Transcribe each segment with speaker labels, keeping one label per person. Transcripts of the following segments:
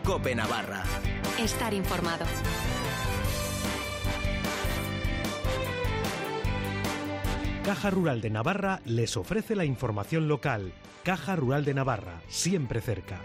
Speaker 1: COPE Navarra.
Speaker 2: Estar informado.
Speaker 3: Caja Rural de Navarra les ofrece la información local. Caja Rural de Navarra, siempre cerca.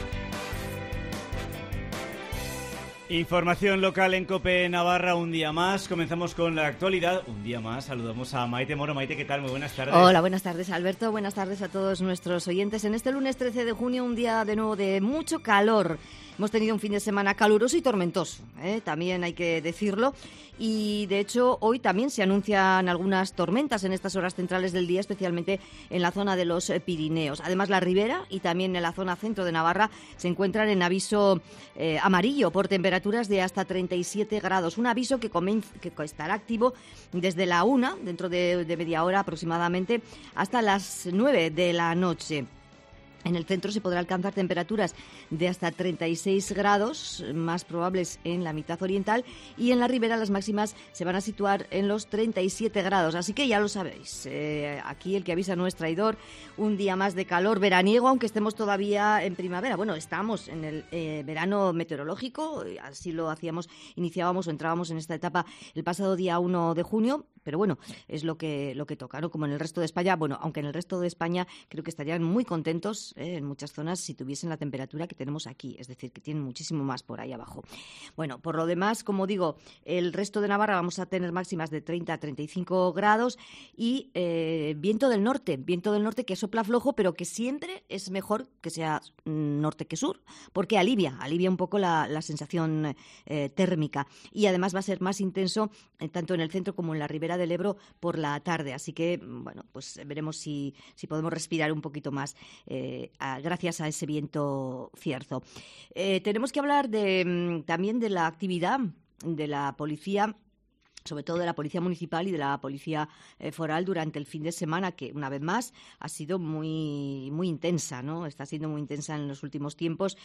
Speaker 4: Información local en COPE Navarra, un día más. Comenzamos con la actualidad. Un día más saludamos a Maite Moro. Maite, ¿qué tal? Muy buenas tardes.
Speaker 5: Hola, buenas tardes, Alberto. Buenas tardes a todos nuestros oyentes. En este lunes 13 de junio, un día de nuevo de mucho calor. Hemos tenido un fin de semana caluroso y tormentoso, también hay que decirlo. Y, de hecho, hoy también se anuncian algunas tormentas en estas horas centrales del día, especialmente en la zona de los Pirineos. Además, la Ribera y también en la zona centro de Navarra se encuentran en aviso amarillo por temperaturas de hasta 37 grados. Un aviso que estará activo desde la 1, dentro de media hora aproximadamente, hasta las 9 de la noche. En el centro se podrá alcanzar temperaturas de hasta 36 grados, más probables en la mitad oriental, y en la ribera las máximas se van a situar en los 37 grados. Así que ya lo sabéis, aquí el que avisa no es traidor. Un día más de calor veraniego, aunque estemos todavía en primavera. Bueno, estamos en el verano meteorológico, así lo iniciábamos o entrábamos en esta etapa el pasado día 1 de junio. Pero bueno, es lo que toca, ¿no? Como en el resto de España, bueno, aunque en el resto de España creo que estarían muy contentos en muchas zonas si tuviesen la temperatura que tenemos aquí, es decir, que tienen muchísimo más por ahí abajo. Bueno, por lo demás, como digo, el resto de Navarra vamos a tener máximas de 30 a 35 grados y viento del norte que sopla flojo, pero que siempre es mejor que sea norte que sur, porque alivia un poco la sensación térmica, y además va a ser más intenso tanto en el centro como en la ribera del Ebro por la tarde, así que bueno, pues veremos si podemos respirar un poquito más gracias a ese viento cierzo. Tenemos que hablar también de la actividad de la policía, sobre todo de la Policía Municipal y de la Policía Foral durante el fin de semana, que una vez más ha sido muy, muy intensa, ¿no? Está siendo muy intensa en los últimos tiempos,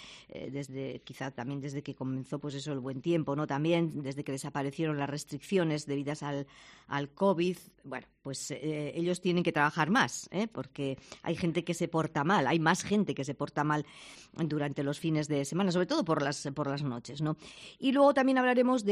Speaker 5: quizá también desde que comenzó pues eso, el buen tiempo, ¿no? También desde que desaparecieron las restricciones debidas al COVID. Bueno, pues ellos tienen que trabajar más, porque hay gente que se porta mal, hay más gente que se porta mal durante los fines de semana, sobre todo por las noches, ¿no? Y luego también hablaremos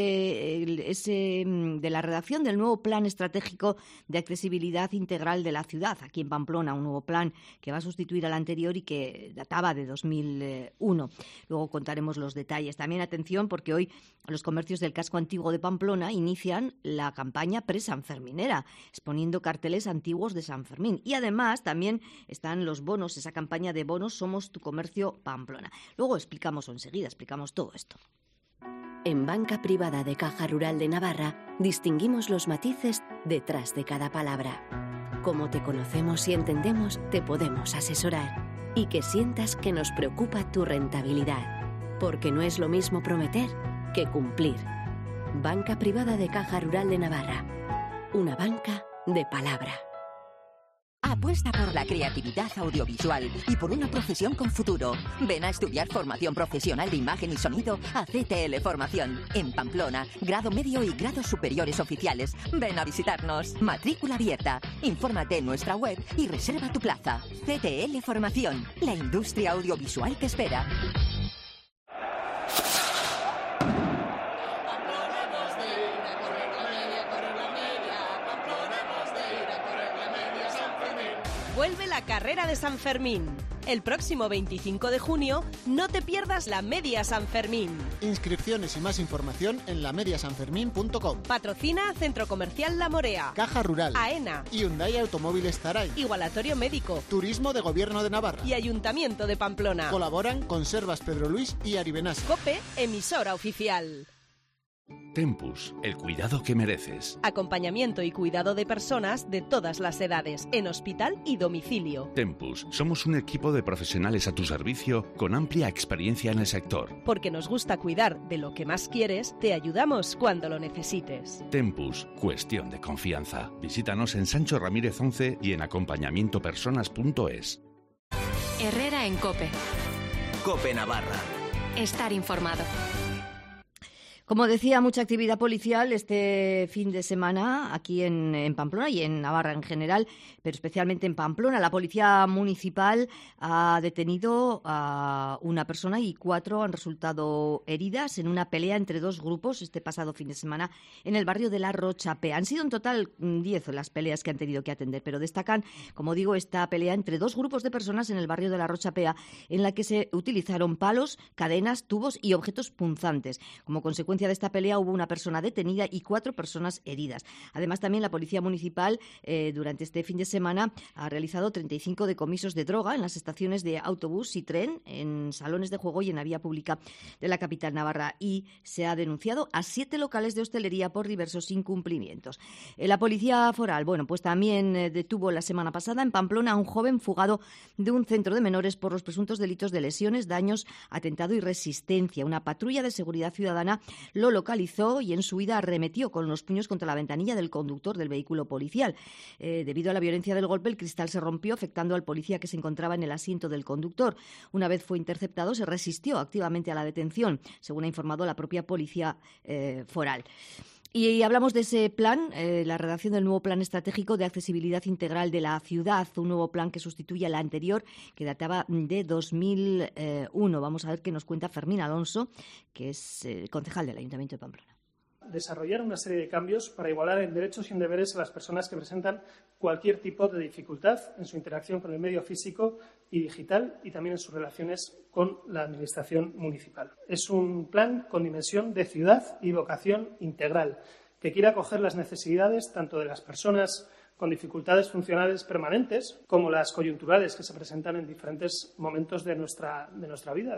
Speaker 5: de la redacción del nuevo Plan Estratégico de Accesibilidad Integral de la Ciudad, aquí en Pamplona, un nuevo plan que va a sustituir al anterior y que databa de 2001. Luego contaremos los detalles. También atención, porque hoy los comercios del casco antiguo de Pamplona inician la campaña pre-sanferminera, exponiendo carteles antiguos de San Fermín. Y además también están los bonos, esa campaña de bonos Somos tu Comercio Pamplona. Luego explicamos todo esto.
Speaker 2: En Banca Privada de Caja Rural de Navarra distinguimos los matices detrás de cada palabra. Como te conocemos y entendemos, te podemos asesorar y que sientas que nos preocupa tu rentabilidad, porque no es lo mismo prometer que cumplir. Banca Privada de Caja Rural de Navarra. Una banca de palabra.
Speaker 6: Apuesta por la creatividad audiovisual y por una profesión con futuro. Ven a estudiar formación profesional de imagen y sonido a CTL Formación. En Pamplona, grado medio y grados superiores oficiales. Ven a visitarnos. Matrícula abierta. Infórmate en nuestra web y reserva tu plaza. CTL Formación. La industria audiovisual te espera.
Speaker 7: Vuelve la carrera de San Fermín. El próximo 25 de junio, no te pierdas la Media San Fermín.
Speaker 8: Inscripciones y más información en lamediasanfermin.com.
Speaker 7: Patrocina Centro Comercial La Morea,
Speaker 8: Caja Rural,
Speaker 7: AENA,
Speaker 8: Hyundai Automóviles Taray,
Speaker 7: Igualatorio Médico,
Speaker 8: Turismo de Gobierno de Navarra
Speaker 7: y Ayuntamiento de Pamplona.
Speaker 8: Colaboran Conservas Pedro Luis y Aribenasa.
Speaker 7: COPE, emisora oficial.
Speaker 9: Tempus, el cuidado que mereces.
Speaker 7: Acompañamiento y cuidado de personas de todas las edades, en hospital y domicilio.
Speaker 9: Tempus, somos un equipo de profesionales a tu servicio con amplia experiencia en el sector.
Speaker 7: Porque nos gusta cuidar de lo que más quieres, te ayudamos cuando lo necesites.
Speaker 9: Tempus, cuestión de confianza. Visítanos en Sancho Ramírez 11 y en acompañamientopersonas.es.
Speaker 2: Herrera en COPE.
Speaker 1: COPE Navarra.
Speaker 2: Estar informado.
Speaker 5: Como decía, mucha actividad policial este fin de semana aquí en Pamplona y en Navarra en general, pero especialmente en Pamplona. La Policía Municipal ha detenido a una persona y 4 han resultado heridas en una pelea entre 2 grupos este pasado fin de semana en el barrio de la Rochapea. Han sido en total 10 las peleas que han tenido que atender, pero destacan, como digo, esta pelea entre 2 grupos de personas en el barrio de la Rochapea en la que se utilizaron palos, cadenas, tubos y objetos punzantes. Como consecuencia de esta pelea hubo una persona detenida y 4 personas heridas. Además, también la Policía Municipal durante este fin de semana ha realizado 35 decomisos de droga en las estaciones de autobús y tren, en salones de juego y en la vía pública de la capital navarra, y se ha denunciado a 7 locales de hostelería por diversos incumplimientos. La Policía Foral, pues también detuvo la semana pasada en Pamplona a un joven fugado de un centro de menores por los presuntos delitos de lesiones, daños, atentado y resistencia. Una patrulla de seguridad ciudadana lo localizó y en su huida arremetió con los puños contra la ventanilla del conductor del vehículo policial. Debido a la violencia del golpe, el cristal se rompió, afectando al policía que se encontraba en el asiento del conductor. Una vez fue interceptado, se resistió activamente a la detención, según ha informado la propia Policía Foral. Y hablamos de ese plan, la redacción del nuevo Plan Estratégico de Accesibilidad Integral de la Ciudad, un nuevo plan que sustituye al anterior, que databa de 2001. Vamos a ver qué nos cuenta Fermín Alonso, que es concejal del Ayuntamiento de Pamplona.
Speaker 1: Desarrollar una serie de cambios para igualar en derechos y en deberes a las personas que presentan cualquier tipo de dificultad en su interacción con el medio físico y digital y también en sus relaciones con la Administración municipal. Es un plan con dimensión de ciudad y vocación integral que quiere acoger las necesidades tanto de las personas con dificultades funcionales permanentes como las coyunturales que se presentan en diferentes momentos de nuestra vida.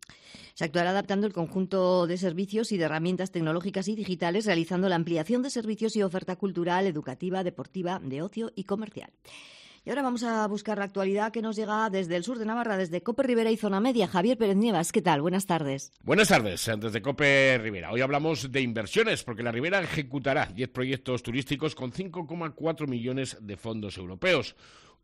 Speaker 5: Se actuará adaptando el conjunto de servicios y de herramientas tecnológicas y digitales, realizando la ampliación de servicios y oferta cultural, educativa, deportiva, de ocio y comercial. Y ahora vamos a buscar la actualidad que nos llega desde el sur de Navarra, desde Cope Ribera y Zona Media. Javier Pérez Nievas, ¿qué tal? Buenas tardes.
Speaker 10: Buenas tardes, desde Cope Ribera. Hoy hablamos de inversiones, porque la Ribera ejecutará 10 proyectos turísticos con 5,4 millones de fondos europeos.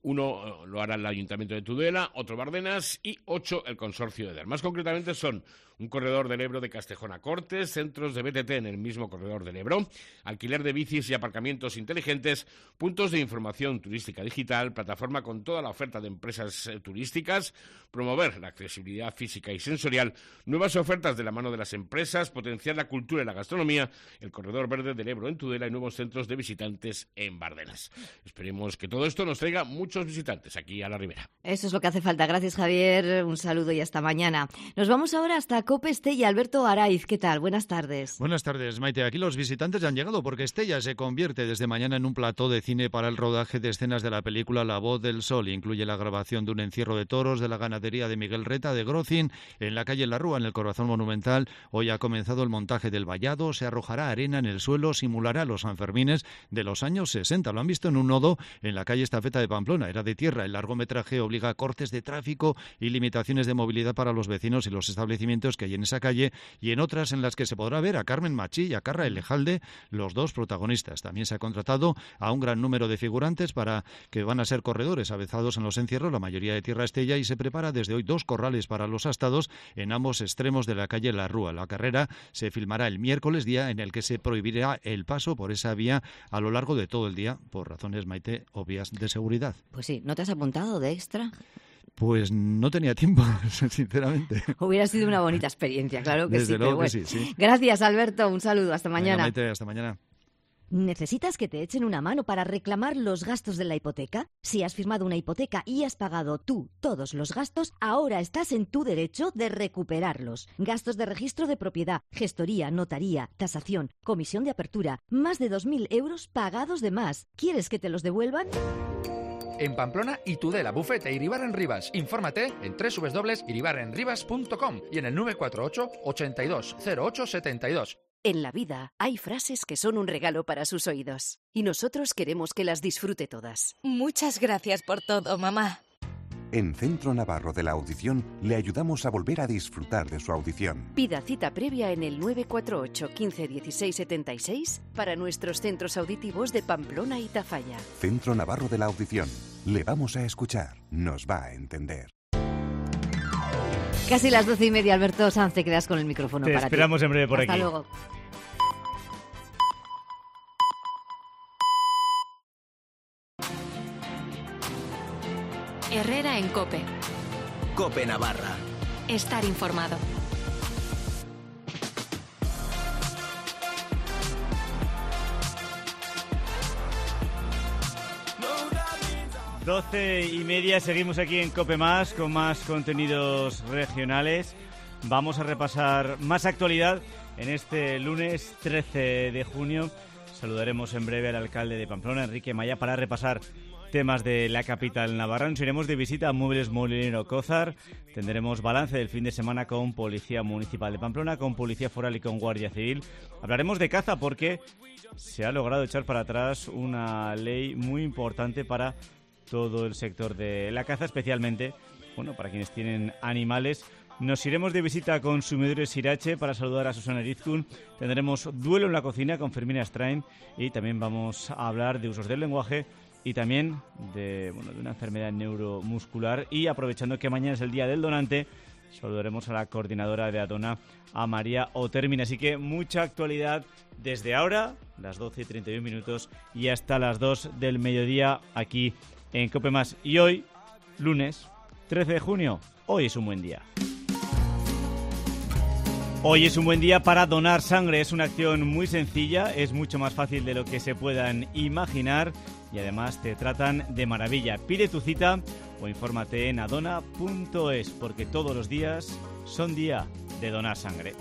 Speaker 10: Uno lo hará el Ayuntamiento de Tudela, otro Bardenas y 8 el Consorcio de Der. Más concretamente son un corredor del Ebro de Castejón a Cortes, centros de BTT en el mismo corredor del Ebro, alquiler de bicis y aparcamientos inteligentes, puntos de información turística digital, plataforma con toda la oferta de empresas turísticas, promover la accesibilidad física y sensorial, nuevas ofertas de la mano de las empresas, potenciar la cultura y la gastronomía, el corredor verde del Ebro en Tudela y nuevos centros de visitantes en Bardenas. Esperemos que todo esto nos traiga muchos visitantes aquí a la Ribera.
Speaker 5: Eso es lo que hace falta. Gracias, Javier. Un saludo y hasta mañana. Nos vamos ahora hasta Cope Estella. Alberto Araiz, ¿qué tal? Buenas tardes.
Speaker 11: Buenas tardes, Maite. Aquí los visitantes ya han llegado porque Estella se convierte desde mañana en un plató de cine para el rodaje de escenas de la película La Voz del Sol. Incluye la grabación de un encierro de toros de la ganadería de Miguel Reta de Grocin en la calle La Rúa, en el corazón monumental. Hoy ha comenzado el montaje del vallado. Se arrojará arena en el suelo, simulará los Sanfermines de los años 60. Lo han visto en un nodo en la calle Estafeta de Pamplona. Era de tierra. El largometraje obliga a cortes de tráfico y limitaciones de movilidad para los vecinos y los establecimientos que hay en esa calle, y en otras en las que se podrá ver a Carmen Machí y a Carra Elejalde, los 2 protagonistas. También se ha contratado a un gran número de figurantes para que van a ser corredores avezados en los encierros, la mayoría de tierra Estella, y se prepara desde hoy 2 corrales para los astados en ambos extremos de la calle La Rúa. La carrera se filmará el miércoles, día en el que se prohibirá el paso por esa vía a lo largo de todo el día, por razones, Maite, obvias de seguridad.
Speaker 5: Pues sí, ¿no te has apuntado de extra?
Speaker 11: Pues no tenía tiempo, sinceramente.
Speaker 5: Hubiera sido una bonita experiencia, claro que
Speaker 11: Desde
Speaker 5: sí.
Speaker 11: luego
Speaker 5: Pero
Speaker 11: que
Speaker 5: bueno.
Speaker 11: sí.
Speaker 5: Gracias, Alberto. Un saludo. Hasta mañana.
Speaker 11: Maite, hasta mañana.
Speaker 2: ¿Necesitas que te echen una mano para reclamar los gastos de la hipoteca? Si has firmado una hipoteca y has pagado tú todos los gastos, ahora estás en tu derecho de recuperarlos. Gastos de registro de propiedad, gestoría, notaría, tasación, comisión de apertura, más de 2.000 euros pagados de más. ¿Quieres que te los devuelvan?
Speaker 12: En Pamplona y Tudela, Bufete, Iribarren Rivas. Infórmate en www.iribarrenrivas.com y en el 948 82 08 72.
Speaker 13: En la vida hay frases que son un regalo para sus oídos y nosotros queremos que las disfrute todas.
Speaker 14: Muchas gracias por todo, mamá.
Speaker 15: En Centro Navarro de la Audición le ayudamos a volver a disfrutar de su audición.
Speaker 13: Pida cita previa en el 948 15 16 76 para nuestros centros auditivos de Pamplona y Tafalla.
Speaker 15: Centro Navarro de la Audición. Le vamos a escuchar. Nos va a entender.
Speaker 5: Casi las 12:30, Alberto Sanz, te quedas con el micrófono
Speaker 4: Te
Speaker 5: para ti.
Speaker 4: esperamos en breve por
Speaker 5: Hasta
Speaker 4: aquí.
Speaker 5: luego.
Speaker 16: Herrera en COPE.
Speaker 17: COPE Navarra.
Speaker 16: Estar informado.
Speaker 4: Doce y media, seguimos aquí en COPE Más con más contenidos regionales. Vamos a repasar más actualidad en este lunes 13 de junio. Saludaremos en breve al alcalde de Pamplona, Enrique Maya, para repasar temas de la capital navarra. Nos iremos de visita a Muebles Molinero Cózar. Tendremos balance del fin de semana con Policía Municipal de Pamplona, con Policía Foral y con Guardia Civil. Hablaremos de caza porque se ha logrado echar para atrás una ley muy importante para todo el sector de la caza, especialmente, bueno, para quienes tienen animales. Nos iremos de visita a Consumidores Irache para saludar a Susana Erizkun. Tendremos duelo en la cocina con Fermina Strain y también vamos a hablar de usos del lenguaje y también de una enfermedad neuromuscular. Y aprovechando que mañana es el Día del Donante, saludaremos a la coordinadora de Adona, a María Otermin. Así que mucha actualidad desde ahora, las 12:31, y hasta las 2 del mediodía aquí en COPE Más. Y hoy, lunes 13 de junio, hoy es un buen día. Hoy es un buen día para donar sangre. Es una acción muy sencilla, es mucho más fácil de lo que se puedan imaginar y además te tratan de maravilla. Pide tu cita o infórmate en adona.es, porque todos los días son día de donar sangre.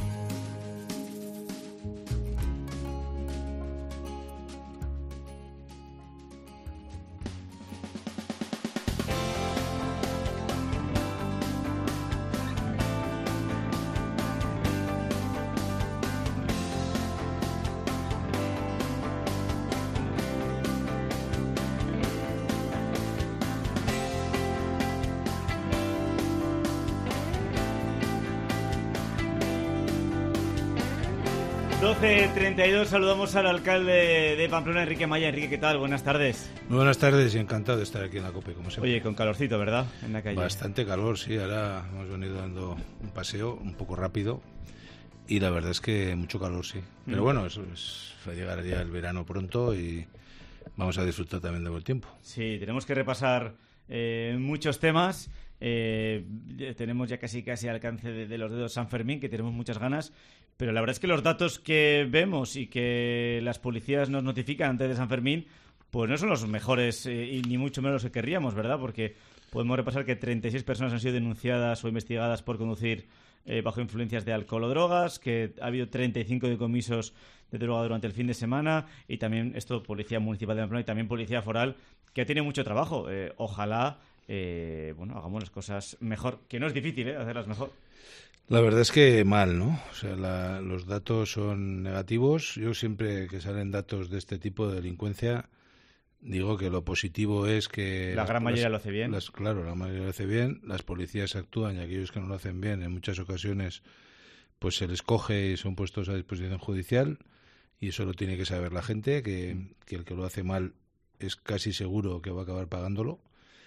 Speaker 4: Saludamos al alcalde de Pamplona, Enrique Maya. Enrique, ¿qué tal? Buenas tardes.
Speaker 18: Muy buenas tardes y encantado de estar aquí en la COPE, como siempre.
Speaker 4: Oye, con calorcito, ¿verdad? En la calle.
Speaker 18: Bastante calor, sí. Ahora hemos venido dando un paseo un poco rápido y la verdad es que mucho calor, sí. Pero bueno, eso es, va a llegar ya el verano pronto y vamos a disfrutar también de buen tiempo.
Speaker 4: Sí, tenemos que repasar muchos temas. Tenemos ya casi al alcance de los dedos San Fermín, que tenemos muchas ganas, pero la verdad es que los datos que vemos y que las policías nos notifican antes de San Fermín pues no son los mejores y ni mucho menos los que querríamos, ¿verdad? Porque podemos repasar que 36 personas han sido denunciadas o investigadas por conducir bajo influencias de alcohol o drogas, que ha habido 35 decomisos de droga durante el fin de semana, y también esto Policía Municipal de Pamplona y también Policía Foral, que tiene mucho trabajo. Ojalá hagamos las cosas mejor, que no es difícil, hacerlas mejor.
Speaker 18: La verdad es que mal, ¿no? O sea, los datos son negativos. Yo siempre que salen datos de este tipo de delincuencia digo que lo positivo es que...
Speaker 4: La gran mayoría lo hace bien.
Speaker 18: Claro, la mayoría lo hace bien. Las policías actúan y aquellos que no lo hacen bien, en muchas ocasiones, pues se les coge y son puestos a disposición judicial. Y eso lo tiene que saber la gente, que el que lo hace mal es casi seguro que va a acabar pagándolo.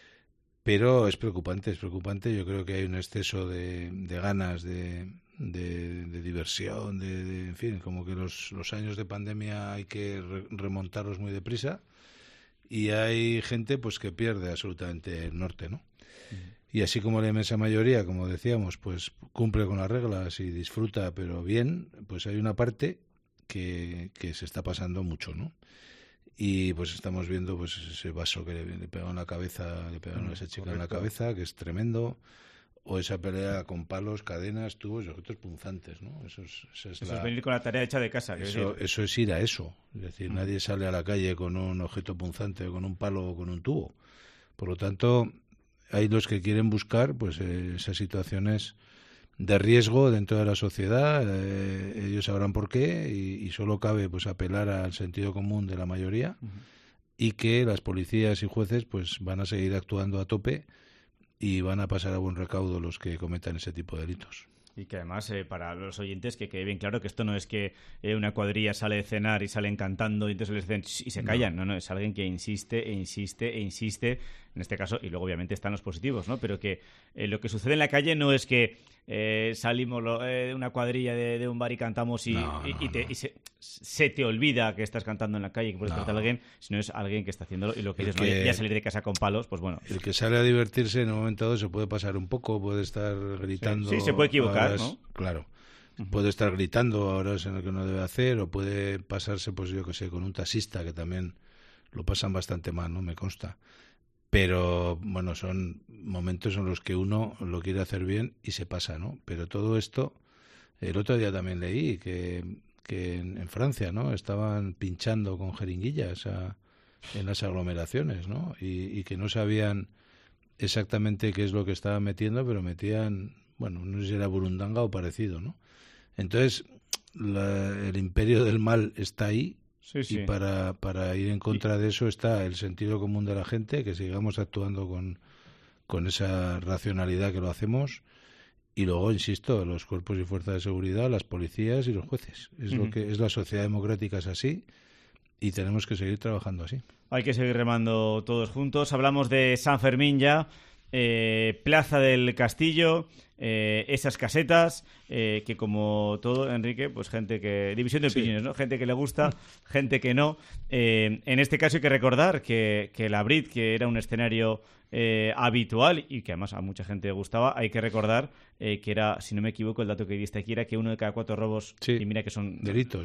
Speaker 18: Pero es preocupante. Yo creo que hay un exceso de ganas, de diversión, en fin, como que los años de pandemia hay que remontarlos muy deprisa. Y hay gente pues que pierde absolutamente el norte, ¿no? Y así como la inmensa mayoría, como decíamos, pues cumple con las reglas y disfruta, pero bien, pues hay una parte que se está pasando mucho, ¿no? Y pues estamos viendo pues ese vaso que le pegaron en la cabeza, le pegaron a esa chica en la cabeza, que es tremendo, o esa pelea con palos, cadenas, tubos y objetos punzantes, ¿no? Eso es
Speaker 4: venir con la tarea hecha de casa.
Speaker 18: Eso es ir a eso. Es decir, nadie sale a la calle con un objeto punzante, con un palo o con un tubo. Por lo tanto, hay los que quieren buscar pues esas situaciones de riesgo dentro de la sociedad. Ellos sabrán por qué y solo cabe pues apelar al sentido común de la mayoría y que las policías y jueces pues van a seguir actuando a tope y van a pasar a buen recaudo los que cometan ese tipo de delitos.
Speaker 4: Y que además, para los oyentes, que quede bien claro que esto no es que una cuadrilla sale de cenar y salen cantando y entonces les dicen y se callan. No, es alguien que insiste en este caso, y luego obviamente están los positivos, ¿no? Pero que lo que sucede en la calle no es que salimos de una cuadrilla de un bar y cantamos y se te olvida que estás cantando en la calle, que puedes cantar a alguien, sino es alguien que está haciéndolo, y lo que dices, no, ya salir de casa con palos, pues bueno.
Speaker 18: El que sale a divertirse en un momento dado se puede pasar un poco, puede estar gritando.
Speaker 4: Sí, se puede equivocar, ¿no?
Speaker 18: Claro. Puede estar gritando a horas en las que no debe hacer, o puede pasarse, pues yo que sé, con un taxista, que también lo pasan bastante mal, ¿no? Me consta. Pero, bueno, son momentos en los que uno lo quiere hacer bien y se pasa, ¿no? Pero todo esto, el otro día también leí que en Francia, ¿no? Estaban pinchando con jeringuillas en las aglomeraciones, ¿no? Y que no sabían exactamente qué es lo que estaban metiendo, pero metían, bueno, no sé si era burundanga o parecido, ¿no? Entonces, el imperio del mal está ahí, y para ir en contra de eso está el sentido común de la gente, que sigamos actuando con esa racionalidad que lo hacemos, y luego, insisto, los cuerpos y fuerzas de seguridad, las policías y los jueces. Es lo que es la sociedad democrática, es así, y tenemos que seguir trabajando así.
Speaker 4: Hay que seguir remando todos juntos. Hablamos de San Fermín ya, Plaza del Castillo, esas casetas, que como todo, Enrique, pues gente que... División de opiniones, ¿no? Gente que le gusta, gente que no. En este caso hay que recordar que la Brit, que era un escenario habitual y que además a mucha gente le gustaba, hay que recordar que era, si no me equivoco, el dato que diste aquí era que 1 de cada 4 robos, y mira que son...
Speaker 18: Delitos.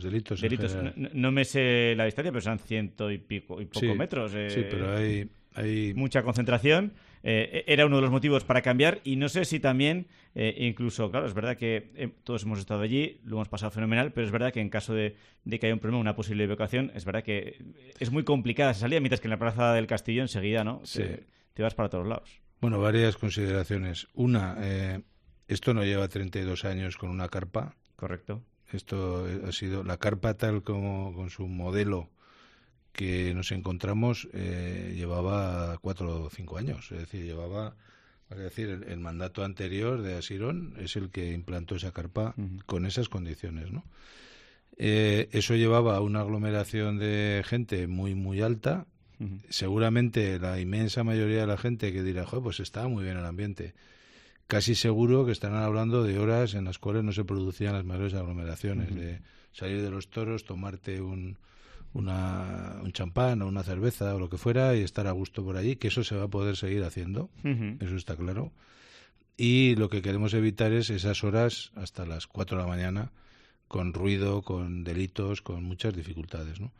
Speaker 4: No me sé la distancia, pero son 100 y poco metros.
Speaker 18: Sí, pero hay...
Speaker 4: mucha concentración. Era uno de los motivos para cambiar, y no sé si también, incluso, claro, es verdad que todos hemos estado allí, lo hemos pasado fenomenal, pero es verdad que en caso de que haya un problema, una posible evacuación, es verdad que es muy complicada esa salida, mientras que en la Plaza del Castillo enseguida, ¿no?
Speaker 18: Sí.
Speaker 4: Te vas para todos lados.
Speaker 18: Bueno, varias consideraciones. Una, esto no lleva 32 años con una carpa.
Speaker 4: Correcto.
Speaker 18: Esto ha sido la carpa tal como con su modelo que nos encontramos, llevaba 4 o 5 años. Es decir, el mandato anterior de Asirón es el que implantó esa carpa con esas condiciones, ¿no? Eso llevaba a una aglomeración de gente muy, muy alta. Seguramente la inmensa mayoría de la gente que dirá, joder, pues estaba muy bien el ambiente. Casi seguro que estarán hablando de horas en las cuales no se producían las mayores aglomeraciones, de salir de los toros, tomarte un champán o una cerveza o lo que fuera y estar a gusto por allí, que eso se va a poder seguir haciendo, eso está claro. Y lo que queremos evitar es esas horas hasta las 4 de la mañana, con ruido, con delitos, con muchas dificultades, ¿no?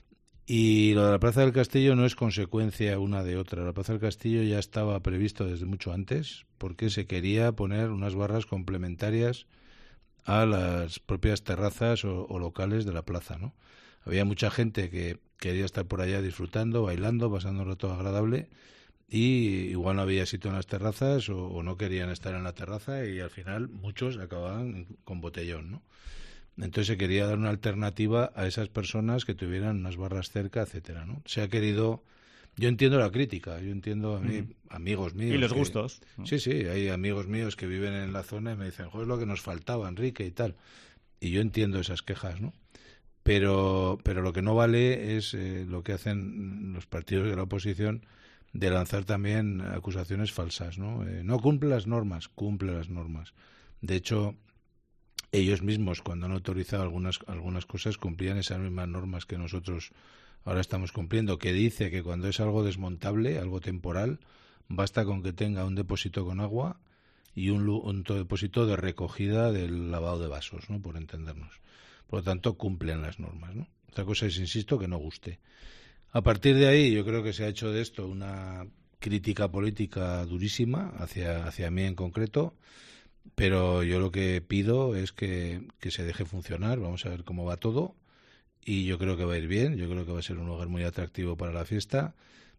Speaker 18: Y lo de la Plaza del Castillo no es consecuencia una de otra. La Plaza del Castillo ya estaba previsto desde mucho antes, porque se quería poner unas barras complementarias a las propias terrazas o locales de la plaza, ¿no? Había mucha gente que quería estar por allá disfrutando, bailando, pasando un rato agradable, y igual no había sitio en las terrazas o no querían estar en la terraza, y al final muchos acababan con botellón, ¿no? Entonces se quería dar una alternativa a esas personas que tuvieran unas barras cerca, etcétera, ¿no? Se ha querido... Yo entiendo la crítica, yo entiendo a mí, amigos míos...
Speaker 4: Y los gustos, ¿no?
Speaker 18: Sí, hay amigos míos que viven en la zona y me dicen, joder, es lo que nos faltaba, Enrique, y tal. Y yo entiendo esas quejas, ¿no? Pero lo que no vale es lo que hacen los partidos de la oposición, de lanzar también acusaciones falsas, ¿no? No cumple las normas, cumple las normas. De hecho, ellos mismos, cuando han autorizado algunas cosas, cumplían esas mismas normas que nosotros ahora estamos cumpliendo, que dice que cuando es algo desmontable, algo temporal, basta con que tenga un depósito con agua y un depósito de recogida del lavado de vasos, ¿no? Por entendernos. Por lo tanto, cumplen las normas, ¿no? Otra cosa es, insisto, que no guste. A partir de ahí, yo creo que se ha hecho de esto una crítica política durísima hacia mí en concreto, pero yo lo que pido es que se deje funcionar. Vamos a ver cómo va todo, y yo creo que va a ir bien, yo creo que va a ser un lugar muy atractivo para la fiesta,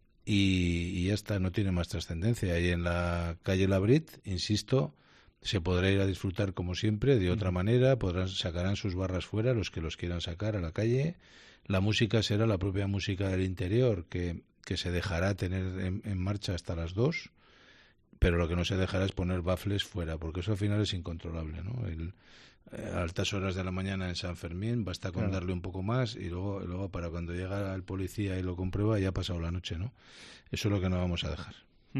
Speaker 18: y ya está, no tiene más trascendencia. Y en la calle La Brit, insisto, se podrá ir a disfrutar como siempre, de otra manera, sacarán sus barras fuera los que los quieran sacar a la calle. La música será la propia música del interior, que se dejará tener en marcha hasta las 2, pero lo que no se dejará es poner bafles fuera, porque eso al final es incontrolable, ¿no? A altas horas de la mañana en San Fermín basta con darle un poco más y luego para cuando llega el policía y lo comprueba ya ha pasado la noche, ¿no? Eso es lo que no vamos a dejar.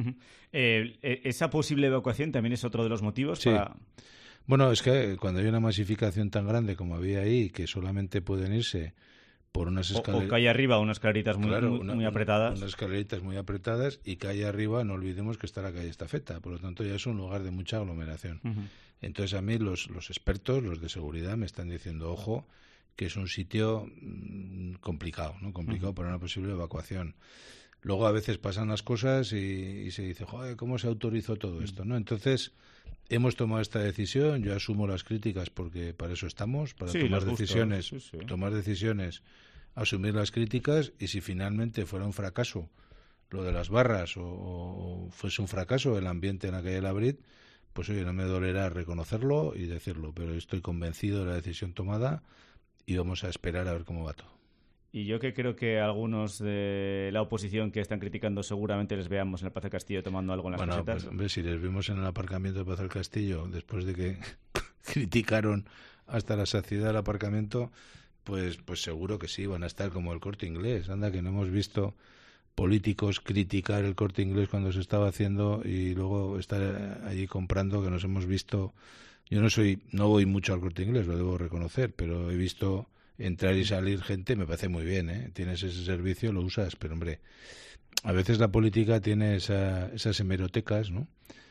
Speaker 4: ¿Esa posible evacuación también es otro de los motivos?
Speaker 18: Sí. Bueno, es que cuando hay una masificación tan grande como había ahí, que solamente pueden irse por unas escaleras...
Speaker 4: O calle arriba, unas escaleritas muy apretadas.
Speaker 18: Unas escaleritas muy apretadas y calle arriba, no olvidemos que está la calle Estafeta, por lo tanto ya es un lugar de mucha aglomeración. Entonces a mí los expertos, los de seguridad, me están diciendo, ojo, que es un sitio complicado, ¿no? Complicado para una posible evacuación. Luego a veces pasan las cosas y se dice, joder, ¿cómo se autorizó todo esto? ¿No? Entonces hemos tomado esta decisión, yo asumo las críticas porque para eso estamos, para tomar decisiones, asumir las críticas, y si finalmente fuera un fracaso lo de las barras o fuese un fracaso el ambiente en la calle Labrit, pues oye, no me dolerá reconocerlo y decirlo, pero estoy convencido de la decisión tomada y vamos a esperar a ver cómo va todo.
Speaker 4: Y yo que creo que algunos de la oposición que están criticando seguramente les veamos en el Plaza del Castillo tomando algo en las casetas.
Speaker 18: Pues, hombre, si les vimos en el aparcamiento del Plaza del Castillo, después de que criticaron hasta la saciedad el aparcamiento, pues seguro que sí, van a estar como el Corte Inglés. Anda, que no hemos visto políticos criticar el Corte Inglés cuando se estaba haciendo y luego estar allí comprando, que nos hemos visto... Yo no voy mucho al Corte Inglés, lo debo reconocer, pero he visto entrar y salir gente, me parece muy bien, ¿eh? Tienes ese servicio, lo usas, pero hombre, a veces la política tiene esas hemerotecas, ¿no?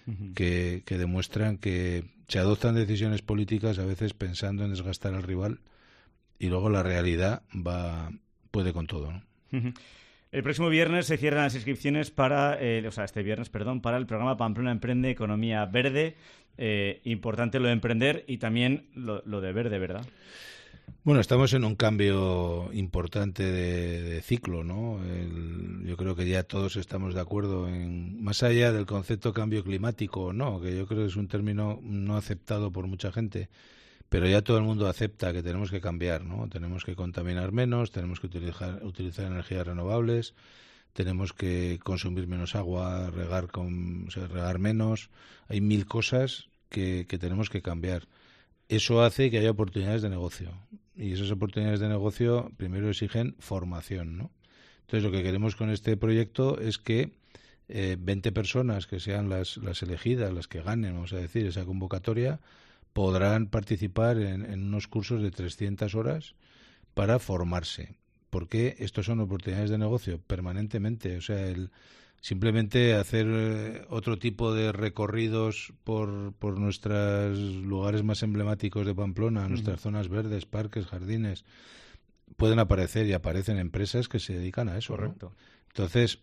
Speaker 18: Que demuestran que se adoptan decisiones políticas a veces pensando en desgastar al rival y luego la realidad puede con todo, ¿no?
Speaker 4: El próximo viernes se cierran las inscripciones para el programa Pamplona Emprende Economía Verde. Importante lo de emprender y también lo de verde, ¿verdad?
Speaker 18: Bueno, estamos en un cambio importante de ciclo, ¿no? Yo creo que ya todos estamos de acuerdo más allá del concepto cambio climático, ¿no? Que yo creo que es un término no aceptado por mucha gente, pero ya todo el mundo acepta que tenemos que cambiar, ¿no? Tenemos que contaminar menos, tenemos que utilizar energías renovables, tenemos que consumir menos agua, regar menos. Hay 1000 cosas que tenemos que cambiar. Eso hace que haya oportunidades de negocio. Y esas oportunidades de negocio primero exigen formación, ¿no? Entonces, lo que queremos con este proyecto es que 20 personas que sean las elegidas, las que ganen, vamos a decir, esa convocatoria, podrán participar en unos cursos de 300 horas para formarse. Porque estos son oportunidades de negocio permanentemente. O sea, simplemente hacer otro tipo de recorridos por nuestros lugares más emblemáticos de Pamplona, nuestras zonas verdes, parques, jardines, pueden aparecer y aparecen empresas que se dedican a eso.
Speaker 4: Correcto.
Speaker 18: ¿No? Entonces,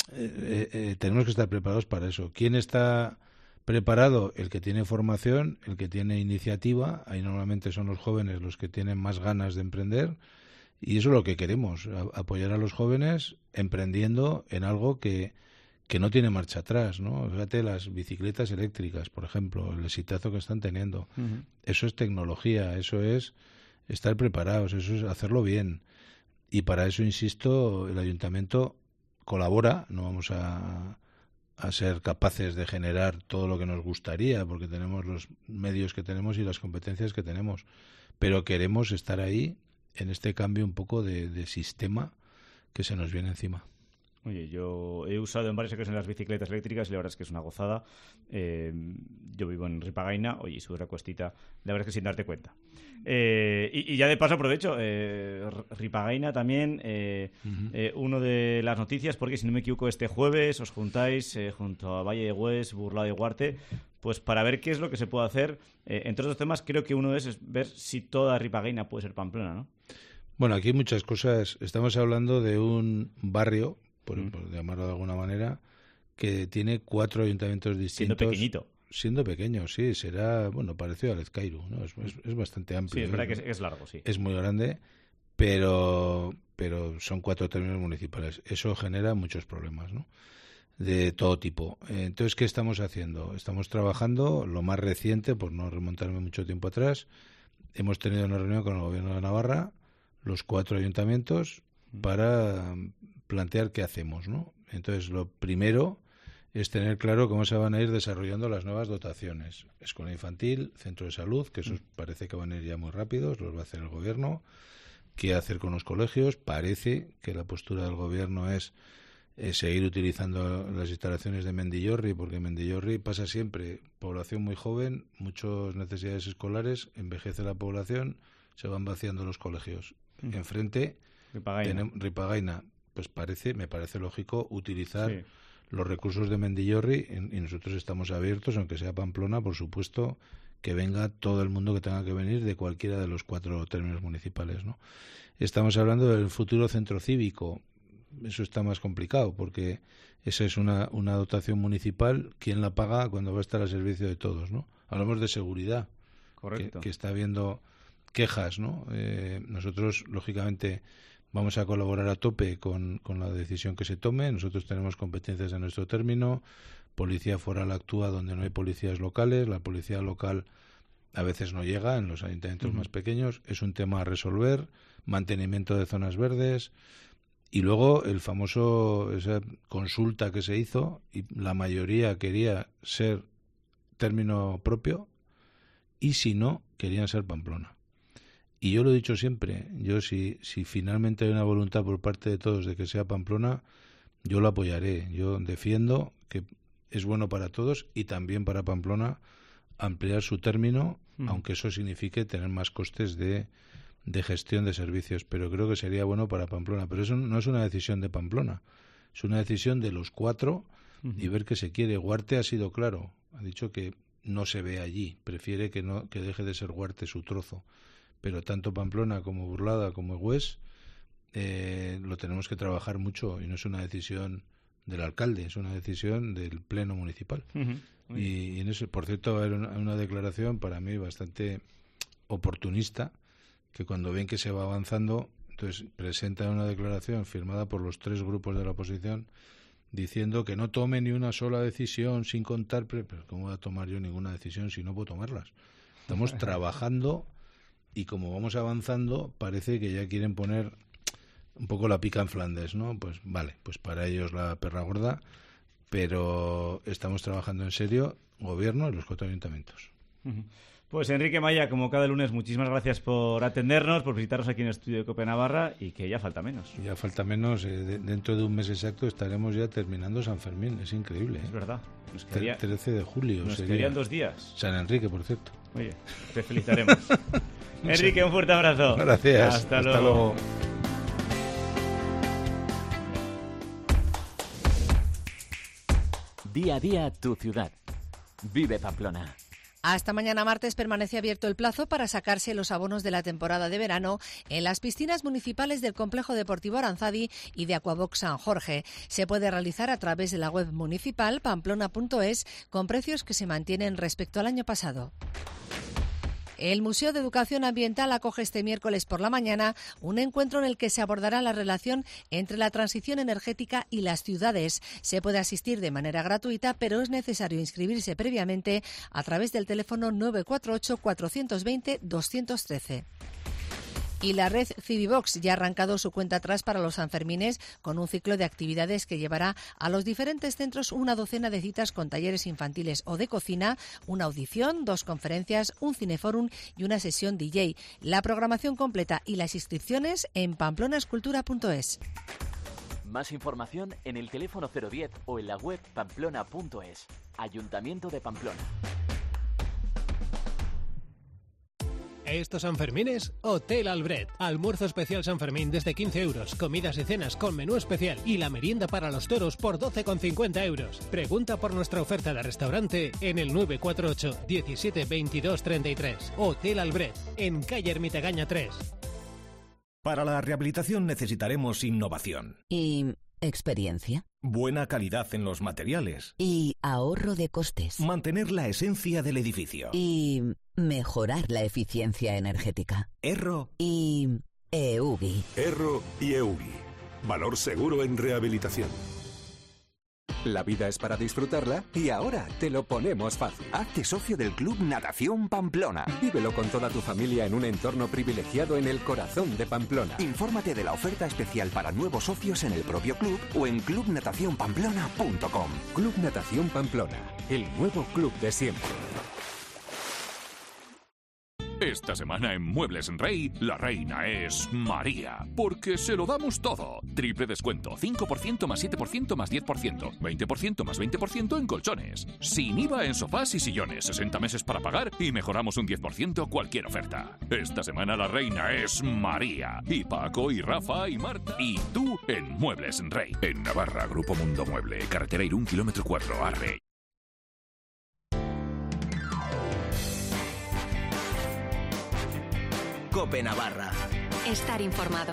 Speaker 18: tenemos que estar preparados para eso. ¿Quién está preparado? El que tiene formación, el que tiene iniciativa. Ahí normalmente son los jóvenes los que tienen más ganas de emprender. Y eso es lo que queremos, apoyar a los jóvenes emprendiendo en algo que no tiene marcha atrás, ¿no? Fíjate, las bicicletas eléctricas, por ejemplo, el exitazo que están teniendo. Eso es tecnología, eso es estar preparados, eso es hacerlo bien. Y para eso, insisto, el ayuntamiento colabora, no vamos a ser capaces de generar todo lo que nos gustaría, porque tenemos los medios que tenemos y las competencias que tenemos, pero queremos estar ahí en este cambio un poco de sistema que se nos viene encima.
Speaker 4: Oye, yo he usado en varias ocasiones las bicicletas eléctricas y la verdad es que es una gozada. Yo vivo en Ripagaina, oye, subir la cuestita, la verdad es que sin darte cuenta. Y ya de paso aprovecho, Ripagaina también, uno de las noticias, porque si no me equivoco este jueves os juntáis junto a Valle de Hues, Burlado y Guarte, pues para ver qué es lo que se puede hacer. Entre otros temas, creo que uno es ver si toda Ripagaina puede ser Pamplona, ¿no?
Speaker 18: Bueno, aquí hay muchas cosas. Estamos hablando de un barrio, por llamarlo de alguna manera, que tiene 4 ayuntamientos distintos.
Speaker 4: Siendo pequeñito.
Speaker 18: Siendo pequeño, sí. Será, bueno, parecido al Ezcairu, ¿no? Es bastante amplio.
Speaker 4: Sí, es verdad que es largo, sí.
Speaker 18: Es muy grande, pero son 4 términos municipales. Eso genera muchos problemas, ¿no? De todo tipo. Entonces, ¿qué estamos haciendo? Estamos trabajando, lo más reciente, por no remontarme mucho tiempo atrás, hemos tenido una reunión con el Gobierno de Navarra, los 4 ayuntamientos, para plantear qué hacemos, ¿no? Entonces, lo primero es tener claro cómo se van a ir desarrollando las nuevas dotaciones. Escuela infantil, centro de salud, que esos parece que van a ir ya muy rápidos, los va a hacer el gobierno. ¿Qué hacer con los colegios? Parece que la postura del gobierno es seguir utilizando las instalaciones de Mendillorri, porque Mendillorri pasa siempre, población muy joven, muchas necesidades escolares, envejece la población, se van vaciando los colegios. Enfrente, Ripagaina, pues me parece lógico utilizar los recursos de Mendillorri, y nosotros estamos abiertos, aunque sea Pamplona, por supuesto, que venga todo el mundo que tenga que venir de cualquiera de los 4 términos municipales, ¿no? Estamos hablando del futuro centro cívico. Eso está más complicado, porque esa es una dotación municipal. ¿Quién la paga cuando va a estar al servicio de todos, ¿no? Hablamos de seguridad, que está habiendo quejas, ¿no? Nosotros, lógicamente, vamos a colaborar a tope con la decisión que se tome. Nosotros tenemos competencias en nuestro término. Policía foral actúa donde no hay policías locales. La policía local a veces no llega en los ayuntamientos más pequeños. Es un tema a resolver. Mantenimiento de zonas verdes. Y luego esa consulta que se hizo, y la mayoría quería ser término propio, y si no, querían ser Pamplona. Y yo lo he dicho siempre, si finalmente hay una voluntad por parte de todos de que sea Pamplona, yo lo apoyaré. Yo defiendo que es bueno para todos y también para Pamplona ampliar su término, aunque eso signifique tener más costes de gestión de servicios, pero creo que sería bueno para Pamplona. Pero eso no es una decisión de Pamplona, es una decisión de los 4 y ver qué se quiere. Guarte ha sido claro, ha dicho que no se ve allí, prefiere que deje de ser Guarte su trozo, pero tanto Pamplona como Burlada como Hues lo tenemos que trabajar mucho, y no es una decisión del alcalde, es una decisión del pleno municipal. Y en eso, por cierto, hay una declaración para mí bastante oportunista, que cuando ven que se va avanzando, entonces presentan una declaración firmada por los 3 grupos de la oposición diciendo que no tome ni una sola decisión sin contar, pero ¿cómo voy a tomar yo ninguna decisión si no puedo tomarlas? Estamos trabajando, y como vamos avanzando parece que ya quieren poner un poco la pica en Flandes, ¿no? Pues vale, pues para ellos la perra gorda, pero estamos trabajando en serio, gobierno y los 4 ayuntamientos.
Speaker 4: Pues Enrique Maya, como cada lunes, muchísimas gracias por atendernos, por visitarnos aquí en el estudio de COPE Navarra, y que ya falta menos.
Speaker 18: Ya falta menos, dentro de un mes exacto estaremos ya terminando San Fermín, es increíble.
Speaker 4: Es verdad.
Speaker 18: 13 de julio.
Speaker 4: Nos quedarían 2 días.
Speaker 18: San Enrique, por cierto.
Speaker 4: Oye, te felicitaremos. Enrique, un fuerte abrazo.
Speaker 18: Gracias.
Speaker 4: Hasta luego.
Speaker 19: Día a día tu ciudad. Vive Pamplona.
Speaker 20: Hasta mañana martes permanece abierto el plazo para sacarse los abonos de la temporada de verano en las piscinas municipales del Complejo Deportivo Aranzadi y de Aquabox San Jorge. Se puede realizar a través de la web municipal pamplona.es con precios que se mantienen respecto al año pasado. El Museo de Educación Ambiental acoge este miércoles por la mañana un encuentro en el que se abordará la relación entre la transición energética y las ciudades. Se puede asistir de manera gratuita, pero es necesario inscribirse previamente a través del teléfono 948 420 213. Y la red Civivox ya ha arrancado su cuenta atrás para los Sanfermines con un ciclo de actividades que llevará a los diferentes centros una docena de citas con talleres infantiles o de cocina, una audición, 2 conferencias, un cineforum y una sesión DJ. La programación completa y las inscripciones en pamplonascultura.es.
Speaker 19: Más información en el teléfono 010 o en la web pamplona.es. Ayuntamiento de Pamplona.
Speaker 21: Estos Sanfermines, Hotel Albret. Almuerzo especial San Fermín desde 15 euros, comidas y cenas con menú especial y la merienda para los toros por 12,50 euros. Pregunta por nuestra oferta de restaurante en el 948 17 22 33. Hotel Albret, en calle Ermitagaña 3.
Speaker 22: Para la rehabilitación necesitaremos innovación.
Speaker 2: ¿Y experiencia?
Speaker 22: Buena calidad en los materiales.
Speaker 2: ¿Y ahorro de costes?
Speaker 22: Mantener la esencia del edificio.
Speaker 2: ¿Y mejorar la eficiencia energética?
Speaker 22: Erro.
Speaker 2: ¿Y EUGI?
Speaker 23: Erro y EUGI. Valor seguro en rehabilitación.
Speaker 3: La vida es para disfrutarla y ahora te lo ponemos fácil.
Speaker 22: Hazte socio del Club Natación Pamplona.
Speaker 3: Vívelo con toda tu familia en un entorno privilegiado en el corazón de Pamplona.
Speaker 22: Infórmate de la oferta especial para nuevos socios en el propio club o en clubnatacionpamplona.com.
Speaker 3: Club Natación Pamplona, el nuevo club de siempre.
Speaker 6: Esta semana en Muebles Rey, la reina es María, porque se lo damos todo. Triple descuento, 5% más 7% más 10%, 20% más 20% en colchones. Sin IVA en sofás y sillones, 60 meses para pagar y mejoramos un 10% cualquier oferta. Esta semana la reina es María, y Paco, y Rafa, y Marta, y tú en Muebles Rey. En Navarra, Grupo Mundo Mueble, carretera Irún, kilómetro 4, Arre.
Speaker 17: COPE Navarra.
Speaker 16: Estar informado.